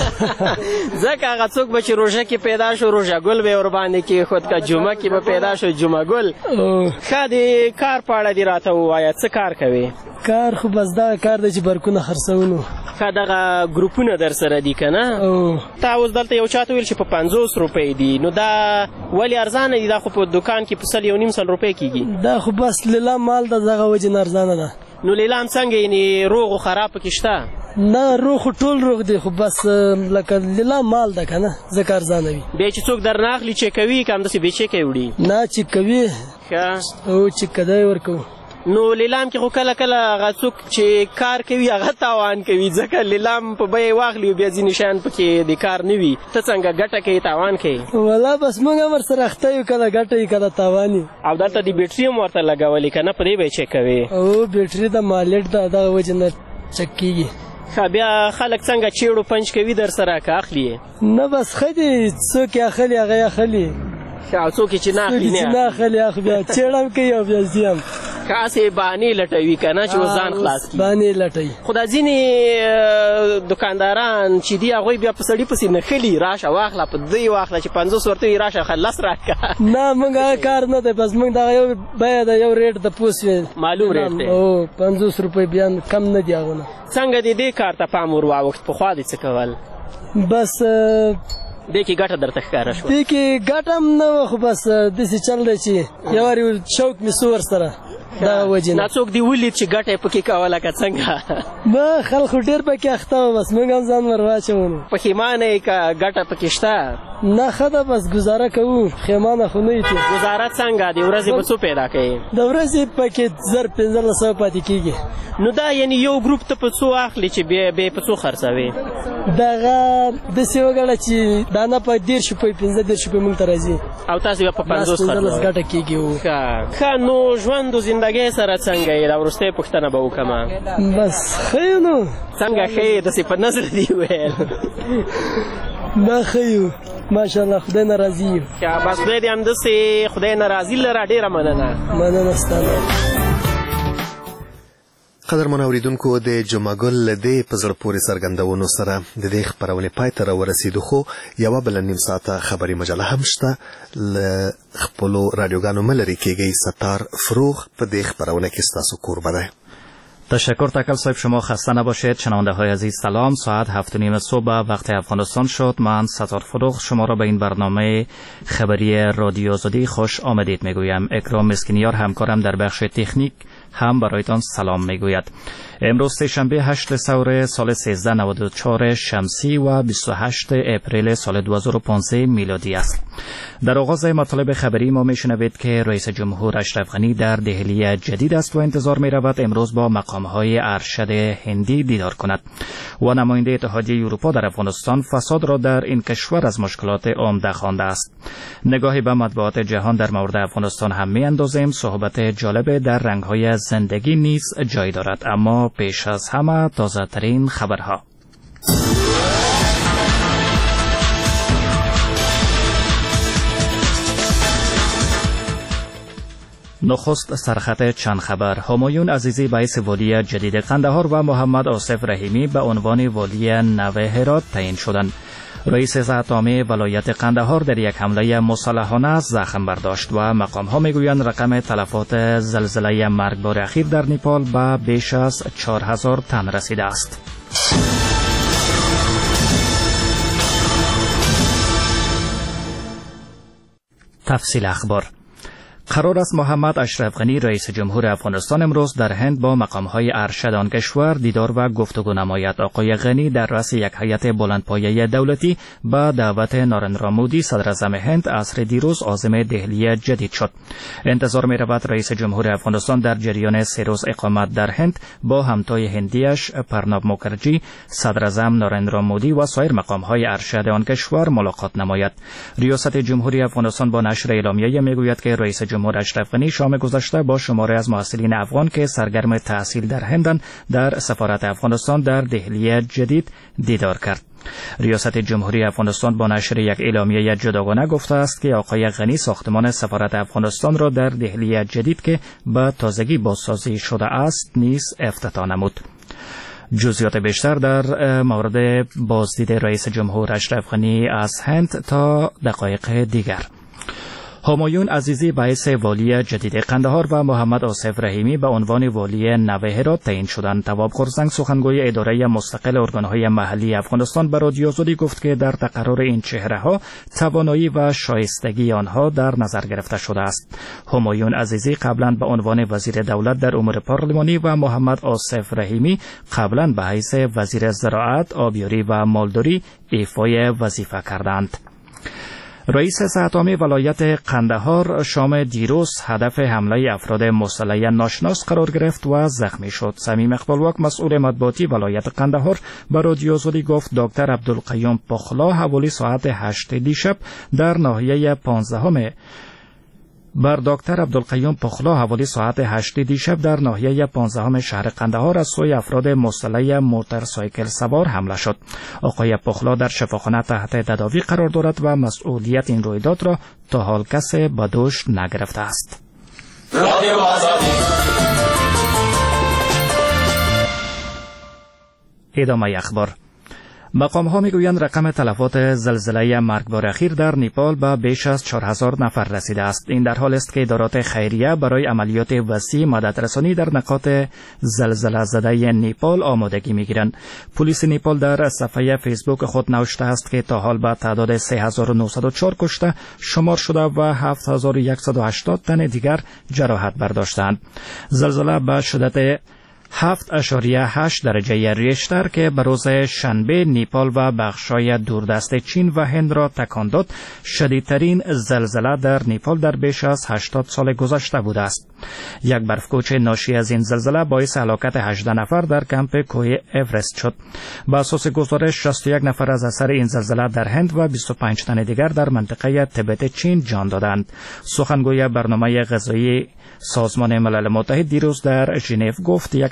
ځکه هغه څوک به چې روژه کې پیدا شو روژه ګل به یې ورباندې کېښود که جمعه کې به پیدا شو جمعه ګل. ښه د کار په اړه دې راته ووایه څه کار کوې؟ کار خو بس دغه کار دی چې برکونه خرڅونو. ښه دغه ګروپونه در سره دي که نه؟ تا اوس دلته یو چا ته ویل چې په پنځوس روپۍ دي نو دا ولې ارزانه دي؟ دا خو په دوکان کې په سل یو نیم سل روپۍ کېږي. دا خو بس لیلام مال ده دغه وجې نه ارزانه ده. نو لیلام څنګه یعنې روغ و خراب پکې شته؟ نه روغ خو ټول روغ دی خو بس لکه لیلام مال ده که نه ځکه ارزانه وي. بیا چې څوک در نه اخلي چیک کوي که همداسې بې چیکه یې وړي؟ نه چیک کوي. ښه او چیک کدی ورکوو. نو لیلام کې خو کله کله هغه څوک چې کار کوي هغه تاوان کوي ځکه لیلام په بیې واخلي بیا ځینې شیان پکې د کار نه وي. ته څنګه ګټه کوې تاوان کوې؟ والله بس موږ هم ورسره اخته یو کله ګټه وي کله تاوان وي. او دلته د بیټري هم ورته لګولې که نه په دې به یې چک کوې؟ او بیټري د مالیټ ده دغه وجې نه چک کېږي. ښه بیا خلک څنګه چیړو پنچ کوي در سره که اخلي یې؟ نه بس ښه دي څوک یې اخلي هغه یې اخلي. ښه او څوک یې چې نه اخلي نه اخلي هغه بیا چیړه هم کوي او بیا ځي هم. کاسې بانې لټوي که نه چې اوس ځان خلاص کړي. بانې لټوي. خو دا ځینې دوکانداران چې دي هغوی بیا په سړي پسې نښلي راشه واخله په دوی واخله چې پنځوس ورته وي راشه لس راکړه. نه موږ هغه کار نه دی بس موږ دغه یو بیه ده یو ریټ د پوس معلوم ریټ دی. او پنځوس روپۍ بیا کم نه دي هغه نه. څنګه دې دې کار ته پام ور واوښت پخوا دې څه کول؟ بس دې کې ګټه درته ښکاره شوه؟ دې کې ګټه هم نه وه خو بس داسې چل دی چې یو وارې شوق مې سو ورسره دغه وجې نه. څوک دې ولید چې ګټه یې پکې کوله که څنګه؟ نه خلکو ډېر پکې اخته وه بس موږ هم ځان ور واچولو. پښیمانه یې که ګټه پکې شته؟ نه ښه ده بس ګزاره کوو پښیمانه خو نه یو. ګزاره څنګه د ورځې به څو پیدا کوې؟ د ورځې پکې زر پنځلس سوه پاتې کېږي. نو دا یعنې یو ګروپ ته په څو اخلي چې بیا بیا په څو خرڅوې؟ دغه داسې وګڼه چې دانه په دېرش روپۍ پنځه دېرش روپۍ موږ ته راځي او تاسې بیا په پنځوس پنځلس ګټه کېږي. ښه نو ژوند و زندګۍ سره څنګه یې؟ دا وروستۍ پوښتنه به وکړمه. بس ښه یو نو. څنګه ښه یې؟ داسې په نظر دې وویل. نه ښه یو ماشاءالله خدای نه راضي یو. بس خدای دې همداسې خدای نه راضي لره. ډېره مننه. مننه ستا نه. قدرمن اوریدونکو د جمعګل له دې په زړه پورې څرګندونو سره د دې خبرونې پای ته راورسېدو، خو یوه بله نیم ساعته خبري مجله هم شته. له خپلو رادیوګانو مه لرې کېږئ. ستار فروغ په دې خبرونه کې ستاسو کوربه دی. تشکر تکل صاحب، شما خسته نباشید. شنونده های عزیز سلام. ساعت هفت و نیم صبح وقت افغانستان شد. من ستار فروغ شما را به این برنامه خبری رادیو آزادی خوش آمدید میگویم. اکرام مسکینیار همکارم در بخش تکنیک هم برایتان سلام میگوید. امروز سه‌شنبه هشت سور سال سیزده نود و چهار شمسی و بیست و هشت اپریل سال دو هزار و پانزده میلادی است. در آغاز مطالب خبری ما میشنوید که رئیس جمهور اشرف غنی در دهلی جدید است و انتظار میرود امروز با مقامهای ارشد هندی دیدار کند. و نماینده اتحادیه اروپا در افغانستان فساد را در این کشور از مشکلات عمده خوانده است. نگاهی به مطبوعات جهان در مورد افغانستان هم میاندازیم. صحبت جالب در رنگ‌های زندگی نیز جای دارد، اما پیش از همه تازه ترین خبرها. نخست سرخط چند خبر. همایون عزیزی باعث والی جدید قندهار و محمد آصف رحیمی به عنوان والی نو هرات تعیین شدند. رئیس هیئت ولایت قندهار در یک حمله مسلحانه زخم برداشت و مقام‌ها میگویند رقم تلفات زلزله مرگبار اخیر در نیپال به بیش از چهار هزار تن رسیده است. تفصیل اخبار. قرار است محمد اشرف غنی رئیس جمهور افغانستان امروز در هند با مقام‌های ارشد آن کشور دیدار و گفتگو نماید. آقای غنی در رأس یک هیئت بلندپایه دولتی با دعوت نارندرا مودی صدر اعظم هند عصر دیروز عازم دهلی جدید شد. انتظار می‌رود رئیس جمهور افغانستان در جریان سه روز اقامت در هند با همتای هندیش پرناب مکرجی، صدر اعظم نارندرا مودی و سایر مقام‌های ارشد آن کشور ملاقات نماید. ریاست جمهوری افغانستان با نشر اعلامیه میگوید که رئیس جمهور اشرف غنی شام گذشته با شماره از محصلین افغان که سرگرم تحصیل در هندند در سفارت افغانستان در دهلی جدید دیدار کرد. ریاست جمهوری افغانستان با نشر یک اعلامیه جداگانه گفته است که آقای غنی ساختمان سفارت افغانستان را در دهلی جدید که به تازگی بازسازی شده است نیز افتتاح نمود. جزئیات بیشتر در مورد بازدید رئیس جمهور اشرف غنی از هند تا دقایق دیگر. همایون عزیزی باعث والی جدید قندهار و محمد آصف رحیمی به عنوان والی نو هرات تعیین شدند. تواب خورزنگ سخنگوی اداره مستقل ارگانهای محلی افغانستان به رادیو آزادی گفت که در تقرر این چهره‌ها توانایی و شایستگی آنها در نظر گرفته شده است. همایون عزیزی قبلا به عنوان وزیر دولت در امور پارلمانی و محمد آصف رحیمی قبلا به حیث وزیر زراعت، آبیاری و مالداری ایفای وظیفه کردند. رئیس هیئت ولایت قندهار شام دیروز هدف حمله افراد مسلح ناشناس قرار گرفت و زخمی شد. صمیم اقبالواک مسئول مطبوعاتی ولایت قندهار به رادیو آزادی گفت دکتر عبدالقیوم پخلا حوالی ساعت هشت دیشب در ناحیه پانزدهم بر دکتر عبدالقیوم پخلا حوالی ساعت هشت دیشب در ناحیه پانزدهم شهر قندهار از سوی افراد مسلح موتورسایکل سوار حمله شد. آقای پخلا در شفاخانه تحت تداوی قرار دارد و مسئولیت این رویداد را تا حال کسی به دوش نگرفته است. ادامه اخبار. مقام ها میگویند رقم تلفات زلزله مرگبار اخیر در نیپال به بیش از چهار هزار نفر رسیده است. این در حال است که ادارات خیریه برای عملیات وسیع مدد رسانی در نقاط زلزله زده نیپال آمادگی میگیرند. پلیس نیپال در صفحه فیسبوک خود نوشته است که تا حال به تعداد سه هزار و نهصد و چهار کشته شمار شده و هفت هزار و صد و هشتاد تن دیگر جراحت برداشتند. زلزله به شدت هفت اشاریه هشت درجه ریشتر که به روز شنبه نیپال و بخشای دوردست چین و هند را تکان داد شدیدترین زلزله در نیپال در بیش از هشتاد سال گذشته بوده است. یک برفکوچ ناشی از این زلزله باعث هلاکت هجده نفر در کمپ کوه اورست شد. به اساس گزارش شصت و یک نفر از اثر این زلزله در هند و بیست و پنج تن دیگر در منطقه تبت چین جان دادند. سخنگوی برنامه غذایی سازمان ملل متحد دیروز در ژنو گفت یک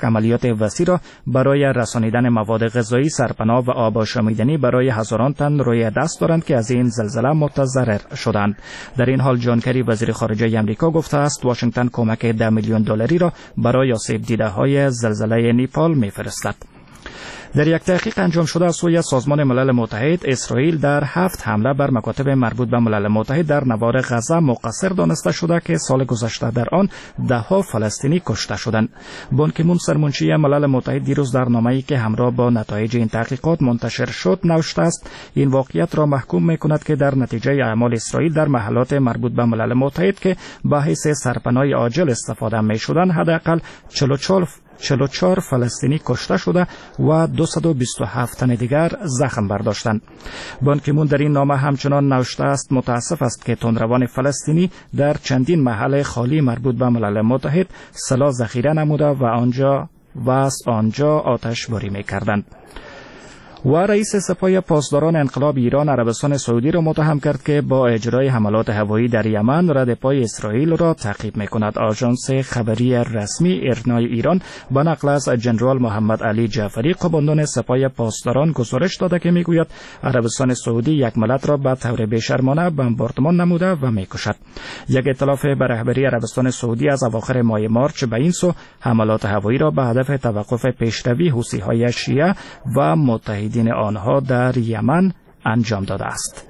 یک عملیات وسیع را برای رسانیدن مواد غذایی، سرپناه و آب آشامیدنی برای هزاران تن روی دست دارند که از این زلزله متضرر شدند. در این حال جان کری وزیر خارجه آمریکا گفته است واشنگتن کمک ده میلیون دلاری را برای آسیب دیده های زلزله نیپال می‌فرستد. در یک تحقیق انجام شده از سوی سازمان ملل متحد، اسرائیل در هفت حمله بر مکاتب مربوط به ملل متحد در نوار غزه مقصر دانسته شده که سال گذشته در آن ده ها فلسطینی کشته شدند. بان کی مون سرمنشی ملل متحد دیروز در نامه‌ای که همراه با نتایج این تحقیقات منتشر شد نوشته است این واقعیت را محکوم می‌کند که در نتیجه اعمال اسرائیل در محلات مربوط به ملل متحد که به حیث سرپناه عاجل استفاده می‌شدند حداقل چهل و چهار چهل و چهار فلسطینی کشته شده و دویست و بیست و هفت تن دیگر زخم برداشتند. بان کی مون در این نامه همچنان نوشته است متاسف است که تندروان فلسطینی در چندین محل خالی مربوط به ملل متحد سلاح ذخیره نموده و آنجا و از آنجا آتش باری می‌کردند. و رئیس سپاه پاسداران انقلاب ایران عربستان سعودی را متهم کرد که با اجرای حملات هوایی در یمن رد پای اسرائیل را تعقیب می‌کند. آژانس خبری رسمی ایرنای ایران با نقل از جنرال محمد علی جعفری قماندان سپاه پاسداران گزارش داده که میگوید عربستان سعودی یک ملت را به طور بی‌شرمانه بمباردمان نموده و میکشد. یک ائتلاف به رهبری عربستان سعودی از اواخر ماه مارچ به این سو حملات هوایی را به هدف توقف پیشروی حوثی‌های شیعه و متحد دین آنها در یمن انجام داده است.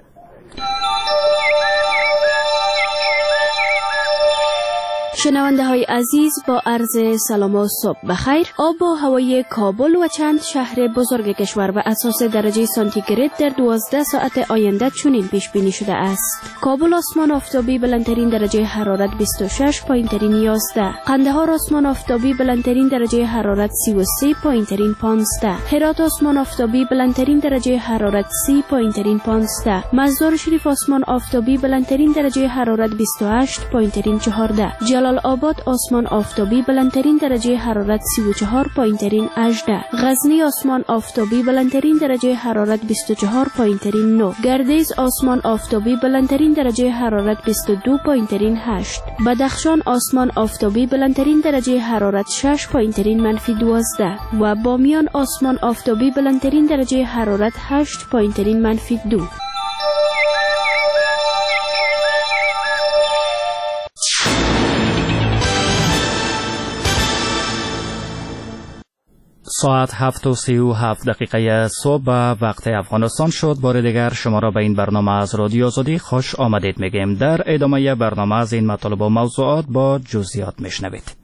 شنونده های عزیز با عرض سلام و صبح بخیر. آب و هوای کابل و چند شهر بزرگ کشور به اساس درجه سانتیگراد در دوازده ساعت آینده چنین پیش بینی شده است: کابل آسمان آفتابی بلندترین درجه حرارت بیست و شش، پایینترین یازده. قندهار آسمان آفتابی بلندترین درجه حرارت سی و سه، پایینترین پانزده. هرات آسمان آفتابی بلندترین درجه حرارت سی، پایینترین پانزده. مزار شریف آسمان آفتابی بلندترین درجه حرارت بیست و هشت، پایینترین چهارده. جلال آباد آسمان آفتابی بلندترین درجه حرارت سی و چهار، پایینترین هجده. غزنی آسمان آفتابی بلندترین درجه حرارت بیست و چهار، پایینترین نه. گردیز آسمان آفتابی بلندترین درجه حرارت بیست و دو، پایینترین هشت. بدخشان آسمان آفتابی بلندترین درجه حرارت شش، پایینترین منفی دوازده. و بامیان آسمان آفتابی بلندترین درجه حرارت هشت، پایینترین منفی دو. ساعت هفت و سی و هفت دقیقه صبح وقت افغانستان شد. بار دیگر شما را به این برنامه از رادیو آزادی خوش آمدید میگیم. در ادامه برنامه از این مطالب و موضوعات با جزئیات میشنوید.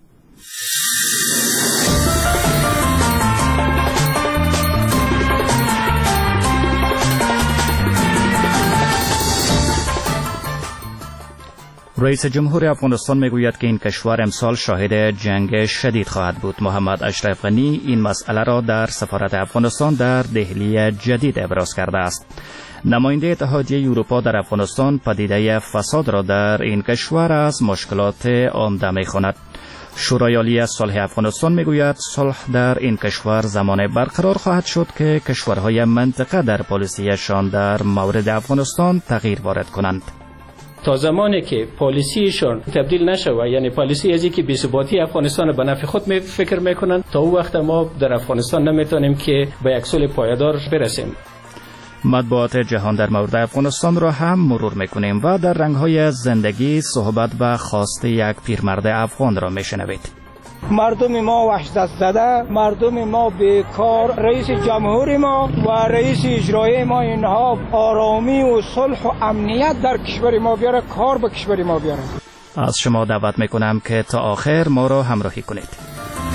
رئیس جمهور افغانستان میگوید که این کشور امسال شاهد جنگ شدید خواهد بود. محمد اشرف غنی این مسئله را در سفارت افغانستان در دهلی جدید ابراز کرده است. نماینده اتحادیه اروپا در افغانستان پدیده فساد را در این کشور از مشکلات عمده می‌خواند. شورای عالی صلح افغانستان میگوید صلح در این کشور زمان برقرار خواهد شد که کشورهای منطقه در پالیسیشان در مورد افغانستان تغییر وارد کنند. تا زمانی که پالیسیشون تبدیل نشود، یعنی پالیسی ازی که بی‌ثباتی افغانستان به نفع خود می فکر میکنن، تا اون وقت ما در افغانستان نمیتونیم که به یک صلح پایدار برسیم. مطبوعات جهان در مورد افغانستان را هم مرور میکنیم و در رنگهای زندگی صحبت و خواسته یک پیرمرد افغان را میشنوید. مردم ما وحشت زده، مردم ما بیکار، رئیس جمهور ما و رئیس اجرایی ما اینها آرامی و صلح و امنیت در کشور ما بیاره، کار به کشور ما بیاره. از شما دعوت میکنم که تا آخر ما را همراهی کنید.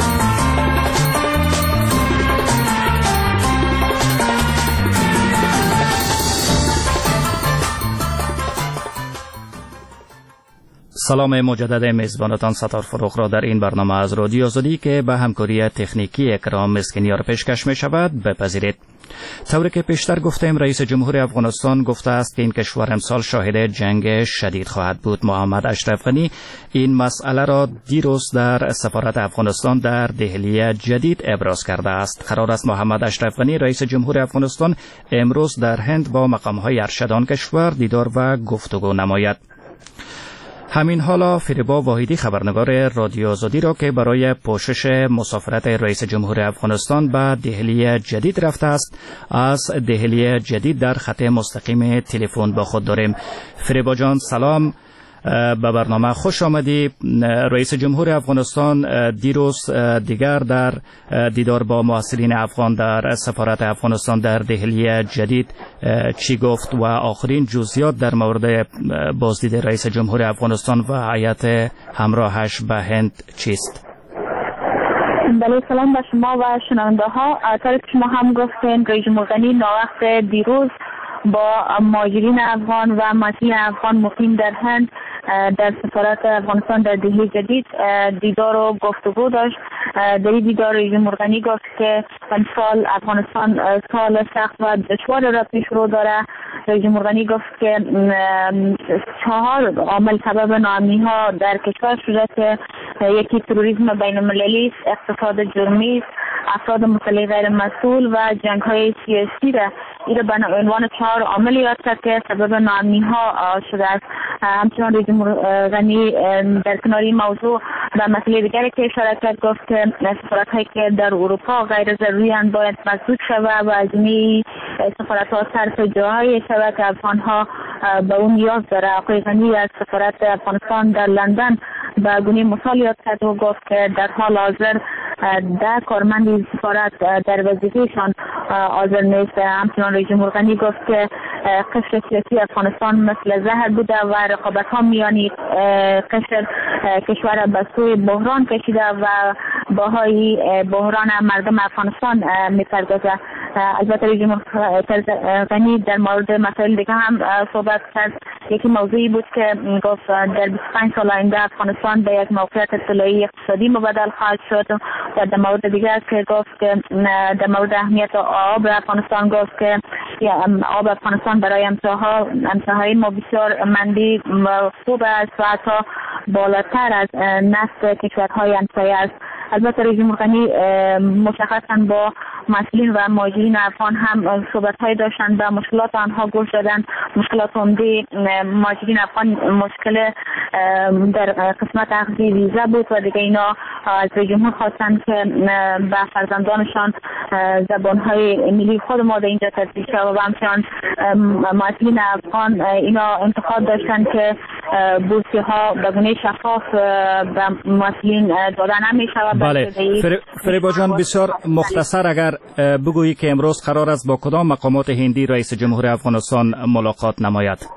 سلام مجدد میزبانتان ستار فروغ را در این برنامه از رادیو آزادی که به همکاری تکنیکی اکرام مسکینیار پیشکش می شود بپذیرید. طوری که پیشتر گفتیم رئیس جمهور افغانستان گفته است که این کشور امسال شاهد جنگ شدید خواهد بود. محمد اشرف غنی این مسئله را دیروز در سفارت افغانستان در دهلی جدید ابراز کرده است. قرار است محمد اشرف غنی رئیس جمهور افغانستان امروز در هند با مقام‌های ارشد آن کشور دیدار و گفتگو نماید. همین حالا فریبا واحدی خبرنگار رادیو آزادی را که برای پوشش مسافرت رئیس جمهور افغانستان به دهلی جدید رفته است از دهلی جدید در خط مستقیم تلفن با خود داریم. فریبا جان سلام، به برنامه خوش آمدی. رئیس جمهور افغانستان دیروز دیگر در دیدار با مسئولین افغان در سفارت افغانستان در دهلی جدید چی گفت و آخرین جزئیات در مورد بازدید رئیس جمهور افغانستان و هیئت همراهش به هند چیست؟ بله، سلام به شما و شنونده ها. طوری که شما هم گفتین، رئیس جمهور غنی ناوقت دیروز با مهاجرین افغان و مسئولین افغان مقیم در هند در سفارت افغانستان در دهلی جدید دیدار و گفتگو داشت. در این دیدار رئیس جمهور غنی گفت که امسال افغانستان سال سخت و دشوار را پیش رو داره. رئیس جمهور غنی گفت که چهار عامل سبب ناامنی ها در کشور شده که یکی تروریسم بین المللی است، اقتصاد جرمی است، افراد مسلح غیر مسئول و جنگ های سیاسی را این به عنوان چهار عامل یاد کرد که سبب ناامنی ها شده است. همچنان رئیس جمهور غنی در کنار این موضوع به مسئله دیگری که اشاره کرد، گفت که سفارت هایی که در اروپا غیر ضروری اند باید مسدود شود و از این سفارت ها صرف جاهایی شود که افغان ها به اون نیاز داره. آقای غنی از سفارت افغانستان در لندن به گونه مثال یاد کرد و گفت که در حال حاضر ده کارمند سفارت در وظیفهشان حاضر نیست. همچنان رئیس جمهور غنی گفت که قشر سیاسی افغانستان مثل زهر بوده و رقابت ها میانی قشر کشور به سوی بحران کشیده و باهای بحران مردم افغانستان میپردازه. البته رئیس جمهور غنی در مورد مسائل دیگه هم صحبت کرد. یکی موضوعی بود که گفت در بیست و پنج سال آینده افغانستان به یک موقعیت طلایی اقتصادی مبدل خواهد شد. و در مورد دیگر که گفت که در مورد اهمیت آب افغانستان گفت که آب افغانستان برای امساها امساهای ما بسیار مندی خوب است و حتی بالاتر از نفت کشورهای همسایه است. البته رئیس جمهور غنی مشخصا با مسئولین و مهاجرین افغان هم صحبت‌های داشتن و مشکلات آنها گوش دادن. مشکلات عمده مهاجرین افغان مشکل در قسمت اخذ ویزا بود و دیگه اینا از رئیس جمهور خواستن که به فرزندانشان زبان‌های ملی خود ما در اینجا تدریس شود و همچنان مسئولین افغان اینا انتقاد داشتن که بورسی‌ها به گونه شفاف به مسئولین داده نمی‌شود. بله، فریبا جان بسیار مختصر اگر بگویی که امروز قرار است با کدام مقامات هندی رئیس جمهور افغانستان ملاقات نماید؟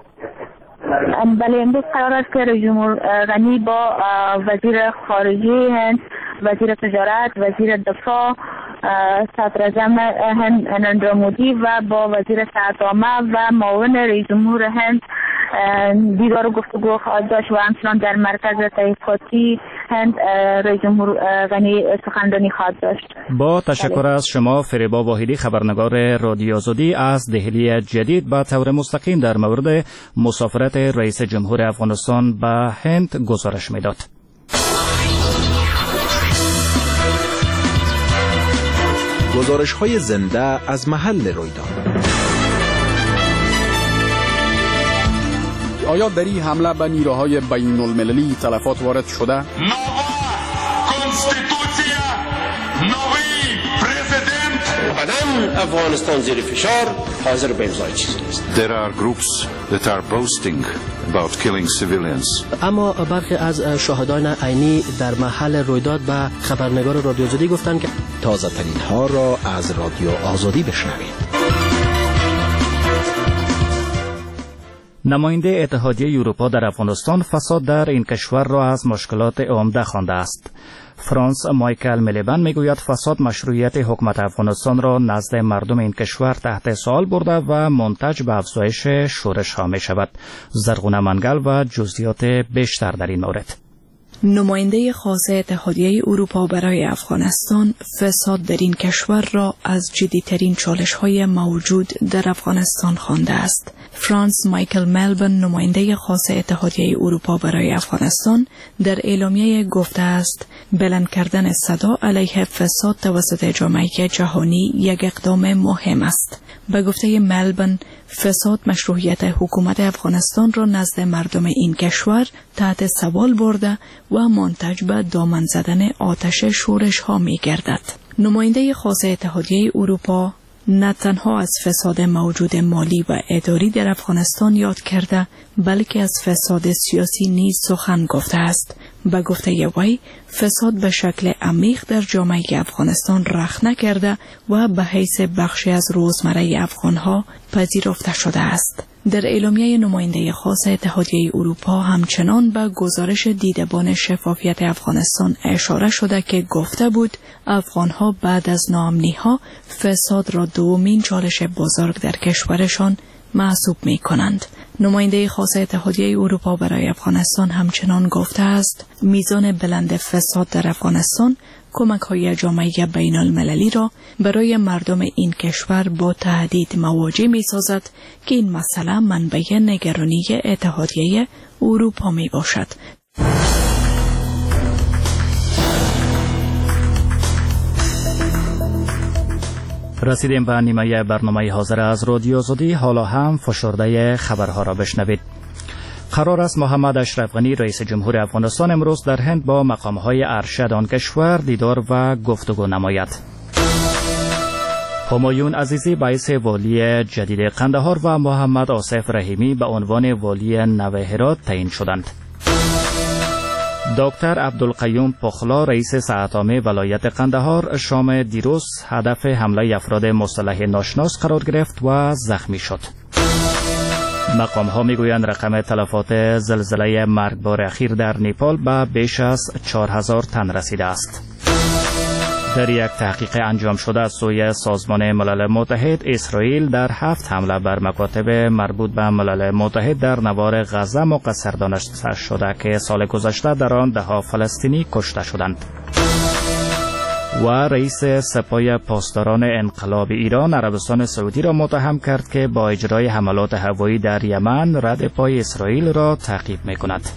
بله، امروز قرار است که رئیس جمهور غنی با وزیر خارجه هند، وزیر تجارت، وزیر دفاع، صدر اعظم هند نریندرا مودی و با وزیر صحت عامه و معاون رئیس جمهور هند دیدار و گفتگو خواهد داشت و همچنان در مرکز تحقیقاتی هند رئیس جمهور غنی سخنرانی خواهد داشت. با تشکر از شما فریبا واحدی خبرنگار رادیو آزادی از دهلی جدید به طور مستقیم در مورد مسافرت رئیس جمهور افغانستان به هند گزارش میداد. گزارش‌های زنده از محل رویداد. آیا در این حمله به نیروهای بین المللی تلفات وارد شده؟ نووا کنستیتوسیا، نوی پرزیدنت. بدن افغانستان زیر فشار حاضر به امضای چیزی است. There are groups that are boasting about killing civilians. اما برخی از شاهدان عینی در محل رویداد به خبرنگار رادیو آزادی گفتند که تازه ترین ها را از رادیو آزادی بشنوید. نماینده اتحادیه اروپا در افغانستان فساد در این کشور را از مشکلات عمده خوانده است. فرانس مایکل ملیبن میگوید فساد مشروعیت حکومت افغانستان را نزد مردم این کشور تحت سوال برده و منتج به افزایش شورش ها می شود. زرغونه منگل و جزئیات بیشتر در این مورد. نماینده خاص اتحادیه اروپا برای افغانستان فساد در این کشور را از جدی‌ترین چالش‌های موجود در افغانستان خوانده است. فرانس مایکل ملبن نماینده خاص اتحادیه اروپا برای افغانستان در اعلامیه گفته است بلند کردن صدا علیه فساد توسط جامعه جهانی یک اقدام مهم است. به گفته ملبن فساد مشروعیت حکومت افغانستان را نزد مردم این کشور تحت سوال برده و منتج به دامن زدن آتش شورش ها می گردد. نماینده خاص اتحادیه اروپا نه تنها از فساد موجود مالی و اداری در افغانستان یاد کرده، بلکه از فساد سیاسی نیز سخن گفته است. به گفته وی، فساد به شکل عمیق در جامعه افغانستان رخ نکرده و به حیث بخشی از روزمره افغانها پذیرفته شده است. در اعلامیه نماینده خاص اتحادیه اروپا همچنان به گزارش دیدبان شفافیت افغانستان اشاره شده که گفته بود افغانها بعد از ناامنی‌ها فساد را دومین چالش بزرگ در کشورشان محسوب می کنند. نماینده خاص اتحادیه اروپا برای افغانستان همچنان گفته است میزان بلند فساد در افغانستان کمک های جامعه بین المللی را برای مردم این کشور با تهدید مواجه می سازد که این مسئله منبع نگرانی اتحادیه اروپا می باشد. رسیدیم به نیمه برنامه حاضر از رادیو آزادی. حالا هم فشرده خبرها را بشنوید. قرار است محمد اشرف غنی رئیس جمهور افغانستان امروز در هند با مقام‌های ارشد آن کشور دیدار و گفتگو نماید. همایون عزیزی باعث والی جدید قندهار و محمد آصف رحیمی به عنوان والی نو هرات تعیین شدند. دکتر عبدالقیوم پخلا رئیس ساعتنامه ولایت قندهار شام دیروز هدف حمله افراد مسلح ناشناس قرار گرفت و زخمی شد. مقام ها می گویند رقم تلفات زلزله مرگبار اخیر در نیپال به بیش از چهار هزار تن رسیده است. در یک تحقیق انجام شده از سوی سازمان ملل متحد، اسرائیل در هفت حمله بر مکاتب مربوط به ملل متحد در نوار غزه مقصر دانسته شده که سال گذشته در آن ده ها فلسطینی کشته شدند. و رئیس سپاه پاسداران انقلاب ایران عربستان سعودی را متهم کرد که با اجرای حملات هوایی در یمن رد پای اسرائیل را تعقیب می‌کند.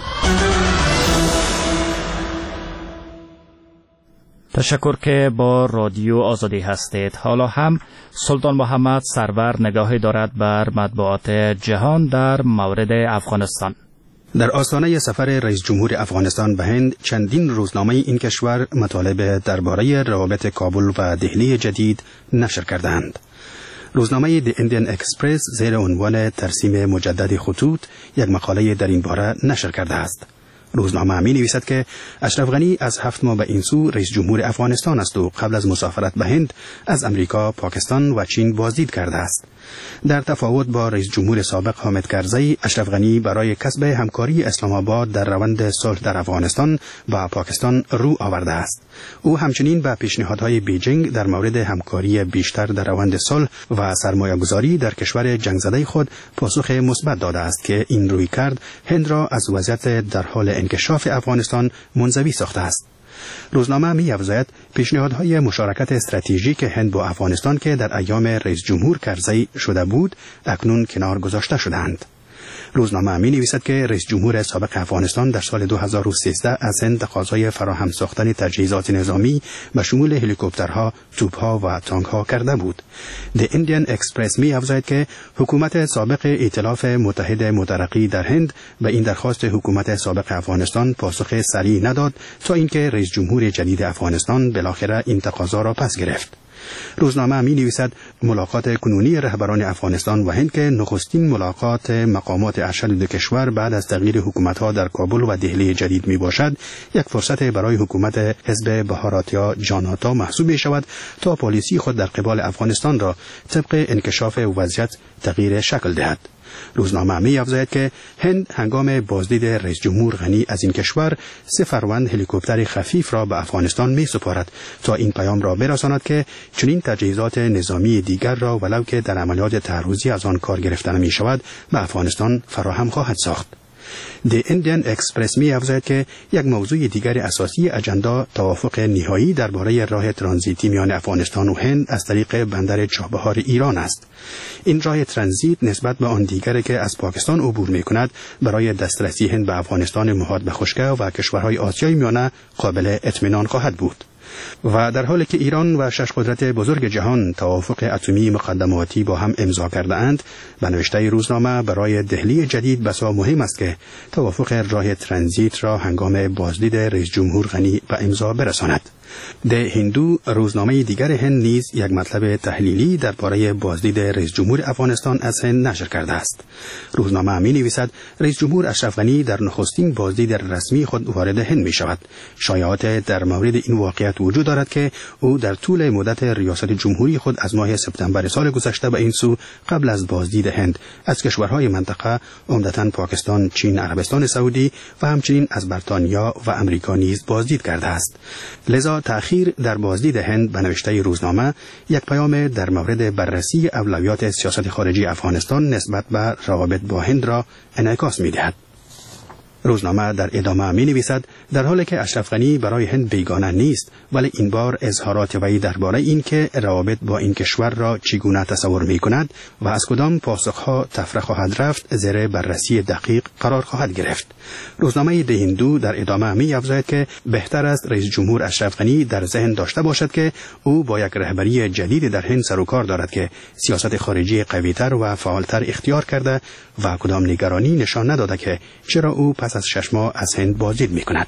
تشکر که با رادیو آزادی هستید. حالا هم سلطان محمد سرور نگاهی دارد بر مطبوعات جهان در مورد افغانستان. در آستانه سفر رئیس جمهور افغانستان به هند، چندین روزنامه این کشور مطالب درباره روابط کابل و دهلی جدید نشر کردند. روزنامه دی اندین اکسپرس زیر عنوان ترسیم مجدد خطوط یک مقاله در این باره نشر کرده است. روزنامه می نویسد که اشرف غنی از هفت ماه به این سو رئیس جمهور افغانستان است و قبل از مسافرت به هند از امریکا، پاکستان و چین بازدید کرده است. در تفاوت با رئیس جمهور سابق حامد کرزی، اشرف غنی برای کسب همکاری اسلام آباد در روند صلح در افغانستان با پاکستان رو آورده است. او همچنین به پیشنهادهای بیجینگ در مورد همکاری بیشتر در روند صلح و سرمایه‌گذاری در کشور جنگ زده خود پاسخ مثبت داده است که این رویکرد هند را از وضعیت در حال انکشاف افغانستان منزوی ساخته است. روزنامه می افزاید پیشنهادهای مشارکت استراتژیک هند با افغانستان که در ایام رئیس جمهور کرزی شده بود اکنون کنار گذاشته شدند. روزنامه می نویسد که رئیس جمهور سابق افغانستان در سال دو هزار و سیزده از هند تقاضای فراهم ساختن تجهیزات نظامی به شمول هلیکوپترها، توپها و تانکها کرده بود. دی اندین اکسپرس می افزاید که حکومت سابق ائتلاف متحد مترقی در هند به این درخواست حکومت سابق افغانستان پاسخ سریع نداد تا اینکه رئیس جمهور جدید افغانستان بالاخره این تقاضا را پس گرفت. روزنامه می نویسد ملاقات کنونی رهبران افغانستان و هند که نخستین ملاقات مقامات ارشد دو کشور بعد از تغییر حکومت‌ها در کابل و دهلی جدید می باشد، یک فرصت برای حکومت حزب بهاراتیا جاناتا محسوب می شود تا پالیسی خود در قبال افغانستان را طبق انکشاف وضعیت تغییر شکل دهد. روزنامه می افزاید که هند هنگام بازدید رئیس جمهور غنی از این کشور سه فروند هلیکوپتر خفیف را به افغانستان می سپارد تا این پیام را برساند که چنین تجهیزات نظامی دیگر را ولو که در عملیات تعرضی از آن کار گرفته نمی شود به افغانستان فراهم خواهد ساخت. دی اندین اکسپرس می افزاید که یک موضوع دیگر اساسی اجندا توافق نهایی درباره راه ترانزیتی میان افغانستان و هند از طریق بندر چابهار ایران است. این راه ترانزیت نسبت به آن دیگری که از پاکستان عبور می کند برای دسترسی هند به افغانستان محاط به خشکی و کشورهای آسیای میانه قابل اطمینان خواهد بود. و در حالی که ایران و شش قدرت بزرگ جهان توافق اتمی مقدماتی با هم امضا کرده اند، به نوشته روزنامه برای دهلی جدید بسا مهم است که توافق راه ترانزیت را هنگام بازدید رئیس جمهور غنی به امضا برساند. ده هندو روزنامه دیگر هند نیز یک مطلب تحلیلی درباره بازدید رئیس جمهور افغانستان از هند نشر کرده است. روزنامه می نویسد رئیس جمهور اشرف غنی در نخستین بازدید رسمی خود وارد هند می شود. شایعات در مورد این واقعیت وجود دارد که او در طول مدت ریاست جمهوری خود از ماه سپتامبر سال گذشته به این سو قبل از بازدید هند از کشورهای منطقه عمدتاً پاکستان، چین، عربستان سعودی و همچنین از بریتانیا و امریکا نیز بازدید کرده است. لذا تأخیر در بازدید هند به نوشته روزنامه یک پیام در مورد بررسی اولویات سیاست خارجی افغانستان نسبت به روابط با هند را انعکاس می‌دهد. روزنامه در ادامه می نویسد در حالی که اشرف غنی برای هند بیگانه نیست، ولی این بار اظهارات وی درباره این که روابط با این کشور را چگونه تصور می کند و از کدام پاسخها تفره خواهد رفت زیر بررسی دقیق قرار خواهد گرفت. روزنامه ده هندو در ادامه می افزاید که بهتر است رئیس جمهور اشرف غنی در ذهن داشته باشد که او با یک رهبری جدید در هند سر و کار دارد که سیاست خارجی قوی‌تر و فعالتر اختیار کرده و کدام نگرانی نشان نداده که چرا او پس از شش ماه از هند بازدید می کند.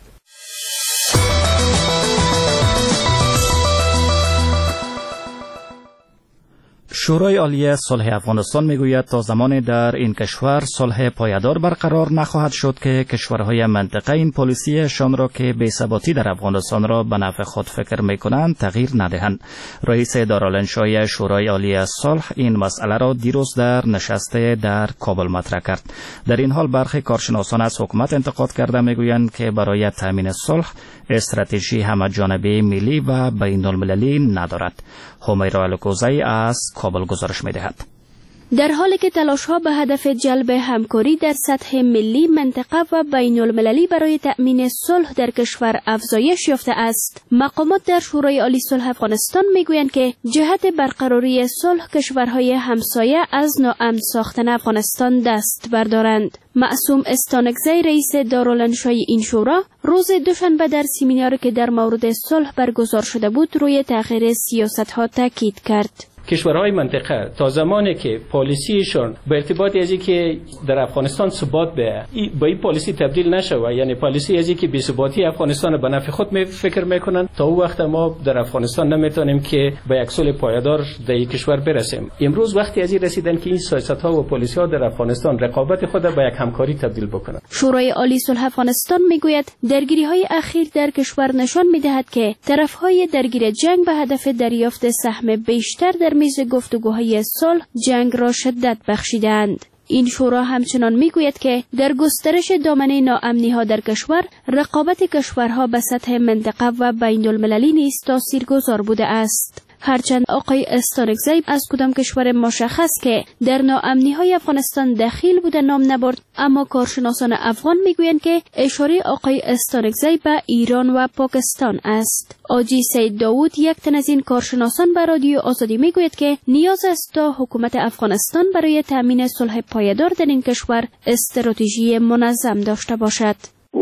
شورای عالی صلح افغانستان میگوید تا زمانی در این کشور صلح پایدار برقرار نخواهد شد که کشورهای منطقه این پالیسیشان را که بی‌ثباتی در افغانستان را به نفع خود فکر میکنند تغییر ندهند. رئیس دارالانشای شورای عالی صلح این مسئله را دیروز در نشست در کابل مطرح کرد. در این حال برخی کارشناسان از حکومت انتقاد کرده میگویند که برای تامین صلح استراتژی همه‌جانبه ملی و بین‌المللی ندارد. همیرا الکوزی از کابل گزارش می‌دهد. در حالی که تلاش‌ها به هدف جلب همکاری در سطح ملی، منطقه و بین المللی برای تأمین صلح در کشور افزایش یافته است، مقامات در شورای عالی صلح افغانستان میگویند که جهت برقراری صلح کشورهای همسایه از ناامن ساختن افغانستان دست بردارند. معصوم استانکزی رئیس دارالانشای این شورا روز دوشنبه در سمیناری که در مورد صلح برگزار شده بود روی تغییر سیاست‌ها تاکید کرد. کشورهای منطقه تا زمانی که پالیسیشون به ارتباط از اینکه در افغانستان ثبات به با این پالیسی تبدیل نشه، یعنی پالیسی از اینکه بی‌ثباتی افغانستان به نفع خود می فکر میکنن، تا اون وقت ما در افغانستان نمیتونیم که به یک صلح پایدار در این کشور برسیم. امروز وقتی از این رسیدن که این سیاست‌ها و پالیسی‌ها در افغانستان رقابت خود به یک همکاری تبدیل بکنند. شورای عالی صلح افغانستان میگوید درگیری‌های اخیر در کشور نشان می‌دهد که طرف‌های درگیر جنگ به هدف دریافت سهم بیشتر در میز گفتگوهای صلح جنگ را شدت بخشیدند. این شورا همچنان میگوید که در گسترش دامنه ناامنی‌ها در کشور رقابت کشورها به سطح منطقه و بین المللی نیز تاثیرگذار بوده است. هرچند آقای استانکزی از کدام کشور مشخص که در ناامنی‌های افغانستان دخیل بوده نام نبرد، اما کارشناسان افغان میگویند که اشاره آقای استانکزی به ایران و پاکستان است. آجی سید داوود یک تن از این کارشناسان به رادیو آزادی میگوید که نیاز است تا حکومت افغانستان برای تامین صلح پایدار در این کشور استراتژی منظم داشته باشد.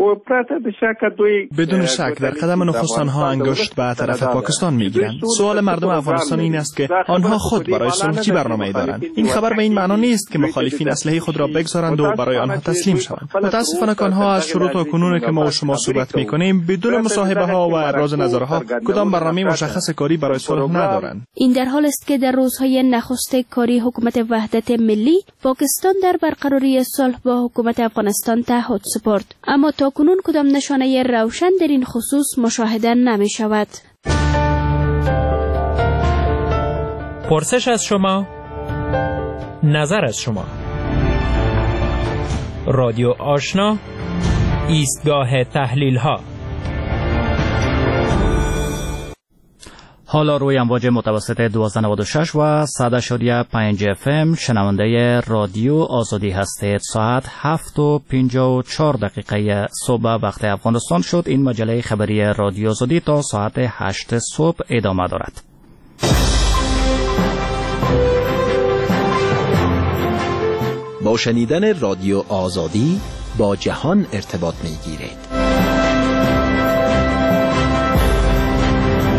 بدون شک در قدم نخست آنها انگشت به طرف پاکستان میگیرند. سوال مردم افغانستان این است که آنها خود برای صلح چه برنامه‌ای دارند. این خبر به این معنا نیست که مخالفین اسلحه خود را بگذارند و برای آنها تسلیم شوند. متاسفانه آنها از شروط و کنون که ما و شما صحبت می‌کنیم بدون مصاحبه ها و ابراز نظرها کدام برنامه مشخص کاری برای صلح ندارند. این در حال است که در روزهای نخست کاری حکومت وحدت ملی پاکستان در برقراری صلح با حکومت افغانستان تعهد سپرد، اما کنون کدام نشانه روشن در این خصوص مشاهده نمی شود. پرسش از شما، نظر از شما. رادیو آشنا، ایستگاه تحلیل ها. حالا روی امواج متوسط دوازده نود و شش و صد اشاریه پنج اف ام شنونده رادیو آزادی هستید. ساعت هفت و پنجاه و چهار دقیقه صبح وقت افغانستان شد. این مجله خبری رادیو آزادی تا ساعت هشت صبح ادامه دارد. با شنیدن رادیو آزادی با جهان ارتباط می گیرید.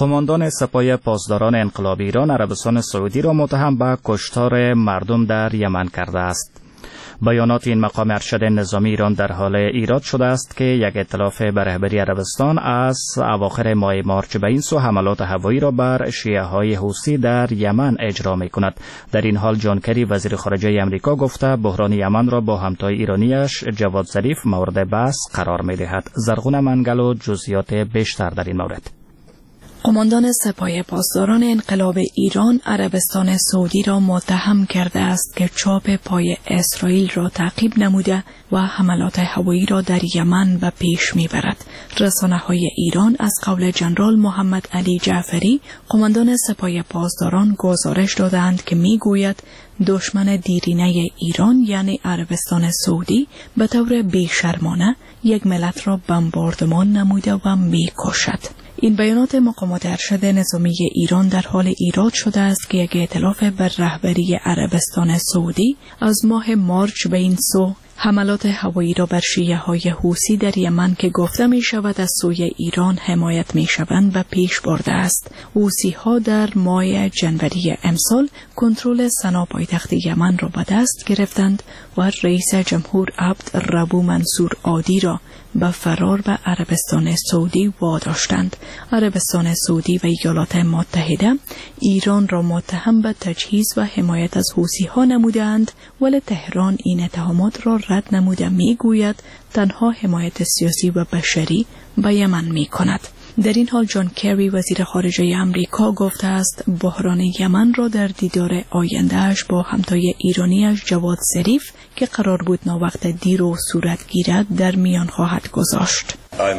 قماندان سپاه پاسداران انقلاب ایران عربستان سعودی را متهم به کشتار مردم در یمن کرده است. بیانات این مقام ارشد نظامی ایران در حال ایراد شده است که یک ائتلاف به رهبری عربستان از اواخر ماه مارچ به این سو حملات هوایی را بر شیعه های حوثی در یمن اجرا می کند. در این حال جان کری وزیر خارجه آمریکا گفته بحران یمن را با همتای ایرانیش جواد ظریف مورد بحث قرار می دهد. زرغون منگل و جزئیات بیشتر در این مورد. قماندان سپاه پاسداران انقلاب ایران عربستان سعودی را متهم کرده است که چاپ پای اسرائیل را تعقیب نموده و حملات هوایی را در یمن به پیش میبرد. رسانه‌های ایران از قول جنرال محمد علی جعفری قماندان سپاه پاسداران گزارش دادند که میگوید دشمن دیرینه ایران یعنی عربستان سعودی به طور بیشرمانه یک ملت را بمباردمان نموده و میکشد. این بیانات مقامات ارشد نظامی ایران در حال ایراد شده است که یک ائتلاف بر رهبری عربستان سعودی از ماه مارچ به این سو حملات هوایی را بر شیعه های حوثی در یمن که گفته می شود از سوی ایران حمایت می شوند و پیش برده است. حوثی ها در ماه جنوری امسال کنترل سنا پایتخت یمن را به دست گرفتند و رئیس جمهور عبد ربو منصور عادی را به فرار به عربستان سعودی واداشتند. عربستان سعودی و ایالات متحده ایران را متهم به تجهیز و حمایت از حوثی ها نمودند، ولی تهران این اتهامات را رد نموده میگوید تنها حمایت سیاسی و بشری به یمن می کند. در این حال جان کری وزیر خارجه آمریکا گفته است بحران یمن را در دیدار آیندهش با همتای ایرانیش جواد ظریف که قرار بود ناوقت دیر و صورت گیرد در میان خواهد گذاشت.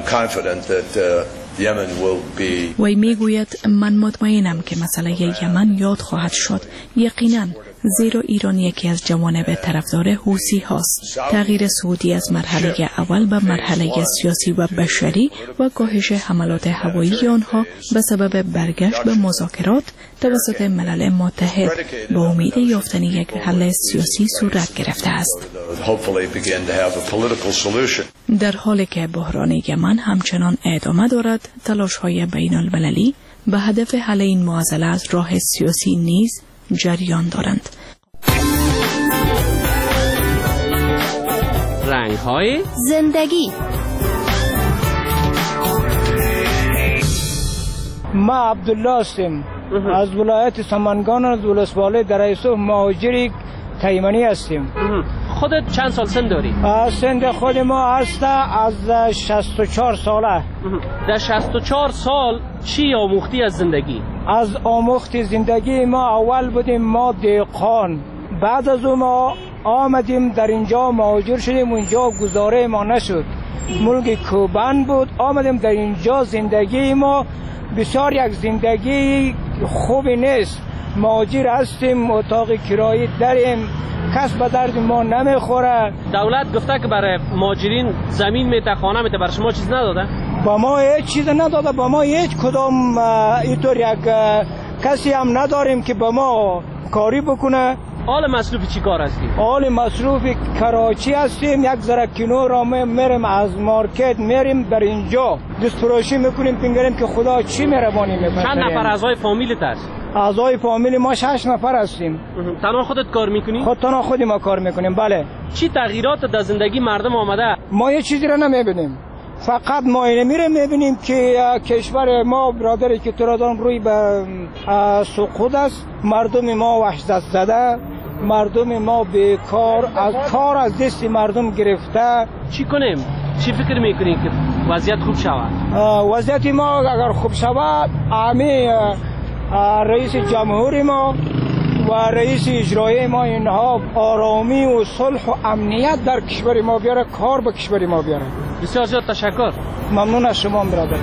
وی میگوید من مطمئنم که مسئله یمن یاد خواهد شد. یقینا زیرا ایران یکی از جوانب طرفدار حوثی هاست. تغییر سعودی از مرحله اول به مرحله سیاسی و بشری و کاهش حملات هوایی آنها به سبب برگشت به مذاکرات توسط ملل متحد با امید یافتن یک حل سیاسی صورت گرفته است. در حالی که بحران یمن همچنان ادامه دارد، تلاش‌های بین المللی به هدف حل این معضله از راه سیاسی نیز جریان دارند. رنگ‌های زندگی. ما عبدالله هستم از ولایت سمنگان، از ولسوالی در یوسف، مهاجری تیمنی هستیم. خودت چند سال سن داری؟ سن خود ما هست از شصت و چهار ساله. در شصت و چهار سال چی آموختی از زندگی؟ از آموختی زندگی ما اول بودیم ما دهقان، بعد از اون ما آمدیم در اینجا مهاجر شدیم، اونجا گزاره ما نشد، ملک کوبن بود، آمدیم در اینجا زندگی ما بسیار یک زندگی خوبی نیست. مهاجر هستیم، اتاق کرایی داریم، کس به درد ما نمیخوره. دولت گفته که برای مهاجرین زمین میته، خانه میته، برای شما چیز نداده؟ با ما هیچ چیز نداده، با ما هیچ کدام اینطور یک کسی هم نداریم که با ما کاری بکنه. حال مصروفی چی کار هستیم؟ حال مصروفی کراچی هستیم، یک ذره کنور را میریم از مارکت میریم در اینجا دست فروشی میکنیم، پینگریم که خدا چی مهربانی میکنه. چند نفر اعضای فامیلت هست؟ اعضای فامیل ما شش نفر هستیم. تنها خودت کار میکنی؟ خود تنها خودی ما کار میکنیم. بله. چی تغییرات در زندگی مردم آمده؟ ما یه چیزی را نمیبینیم، فقط ما اینه میره میبینیم که کشور ما برادری که ترادان روی به سقوط است، مردم ما وحشت زده، مردم ما بیکار، از کار از دست مردم گرفته. چی کنیم؟ چی فکر میکنیم که وضعیت خوب شود؟ وضعیت ما اگر خوب شود، امی رئیس جمهوری ما و رئیس اجرایی ما اینها آرامی و صلح و امنیت در کشور ما بیاره، کار به کشور ما بیاره. بسیار زیاد تشکر. ممنون از شما برادر.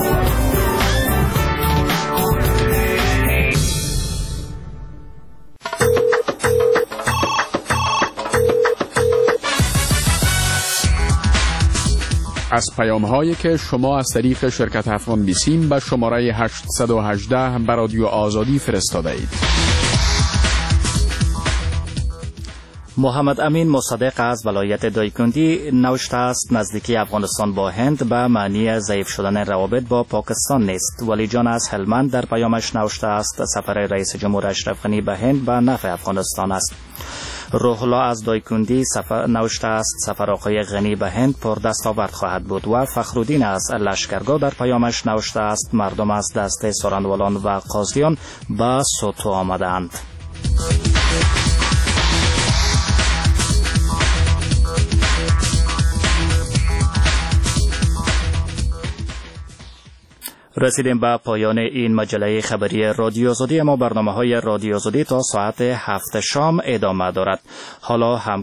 از پیام هایی که شما از طریق شرکت افغان بیسیم به شماره هشتصد و هجده به رادیو آزادی فرستاده اید. محمد امین مصدق از ولایت دایکندی نوشته است نزدیکی افغانستان با هند به معنی ضعیف شدن روابط با پاکستان نیست. ولی جان از هلمند در پیامش نوشته است سفر رئیس جمهور اشرف غنی به هند به نفع افغانستان است. روح الله از دایکندی سفر نوشته است سفر آقای غنی به هند پر دستاورد خواهد بود و فخرالدین از لشکرگاه در پیامش نوشته است مردم از دست سارندولان و قاضیان به سوتو آمدند. رسیدیم به پایان این مجله خبری رادیو آزادی. اما برنامه های رادیو آزادی تا ساعت هفت شام ادامه دارد. حالا هم